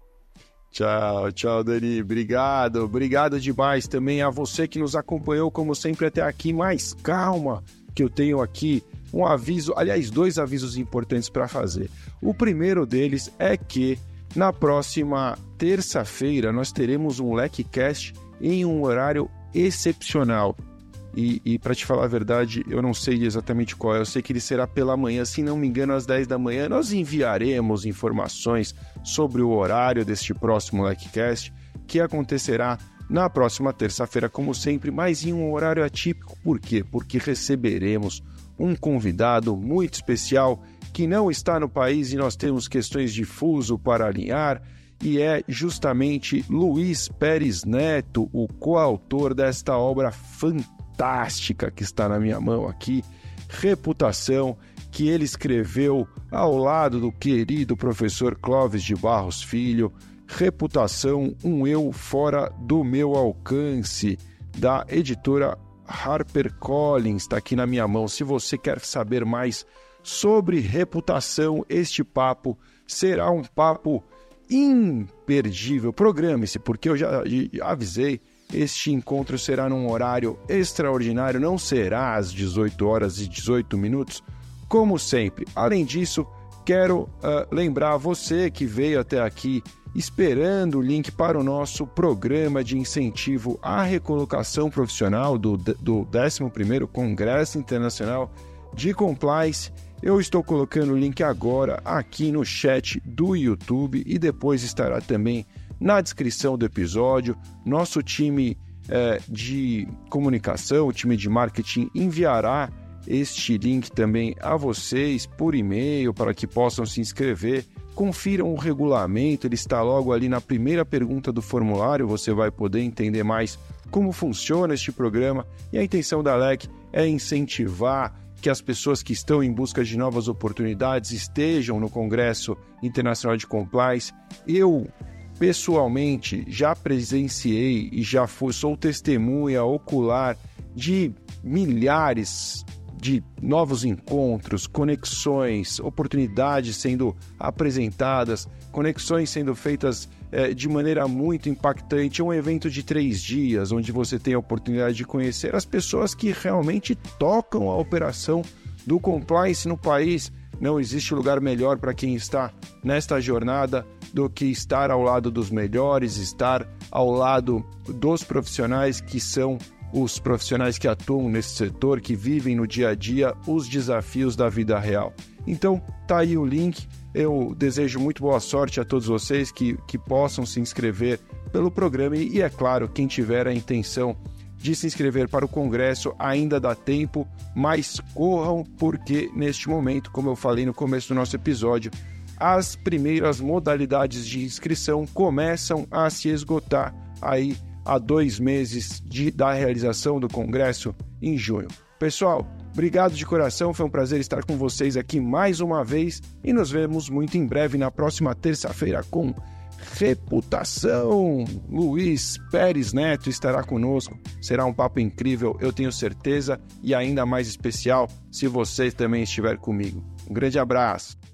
Tchau, tchau, Dani. Obrigado demais também a você que nos acompanhou, como sempre, até aqui. Mas calma, que eu tenho aqui um aviso, aliás, 2 avisos importantes para fazer. O primeiro deles é que na próxima terça-feira nós teremos um LecCast em um horário excepcional. E para te falar a verdade, eu não sei exatamente qual é, eu sei que ele será pela manhã, se não me engano, às 10 da manhã. Nós enviaremos informações sobre o horário deste próximo LecCast, que acontecerá na próxima terça-feira, como sempre, mas em um horário atípico. Por quê? Porque receberemos um convidado muito especial que não está no país e nós temos questões de fuso para alinhar, e é justamente Luiz Pérez Neto, o coautor desta obra fantástica que está na minha mão aqui, Reputação, que ele escreveu ao lado do querido professor Clóvis de Barros Filho. Reputação, um eu fora do meu alcance, da editora HarperCollins, está aqui na minha mão. Se você quer saber mais sobre reputação, este papo será um papo imperdível. Programe-se, porque eu já avisei, este encontro será num horário extraordinário, não será às 18 horas e 18 minutos, como sempre. Além disso, quero lembrar você que veio até aqui esperando o link para o nosso programa de incentivo à recolocação profissional do 11º Congresso Internacional de Compliance. Eu estou colocando o link agora aqui no chat do YouTube e depois estará também na descrição do episódio. Nosso time de comunicação, o time de marketing, enviará este link também a vocês por e-mail para que possam se inscrever. Confiram o regulamento, ele está logo ali na primeira pergunta do formulário, você vai poder entender mais como funciona este programa, e a intenção da LEC é incentivar que as pessoas que estão em busca de novas oportunidades estejam no Congresso Internacional de Compliance. Eu, pessoalmente, já presenciei e já sou testemunha ocular de milhares de novos encontros, conexões, oportunidades sendo apresentadas, conexões sendo feitas de maneira muito impactante. É um evento de 3 dias, onde você tem a oportunidade de conhecer as pessoas que realmente tocam a operação do compliance no país. Não existe lugar melhor para quem está nesta jornada do que estar ao lado dos melhores, estar ao lado dos profissionais que são os profissionais que atuam nesse setor, que vivem no dia a dia os desafios da vida real. Então, tá aí o link. Eu desejo muito boa sorte a todos vocês que possam se inscrever pelo programa e, é claro, quem tiver a intenção de se inscrever para o Congresso, ainda dá tempo, mas corram, porque neste momento, como eu falei no começo do nosso episódio, as primeiras modalidades de inscrição começam a se esgotar aí há 2 meses da realização do Congresso em junho. Pessoal, obrigado de coração, foi um prazer estar com vocês aqui mais uma vez e nos vemos muito em breve na próxima terça-feira com Reputação. Luiz Pérez Neto estará conosco, será um papo incrível, eu tenho certeza, e ainda mais especial se você também estiver comigo. Um grande abraço.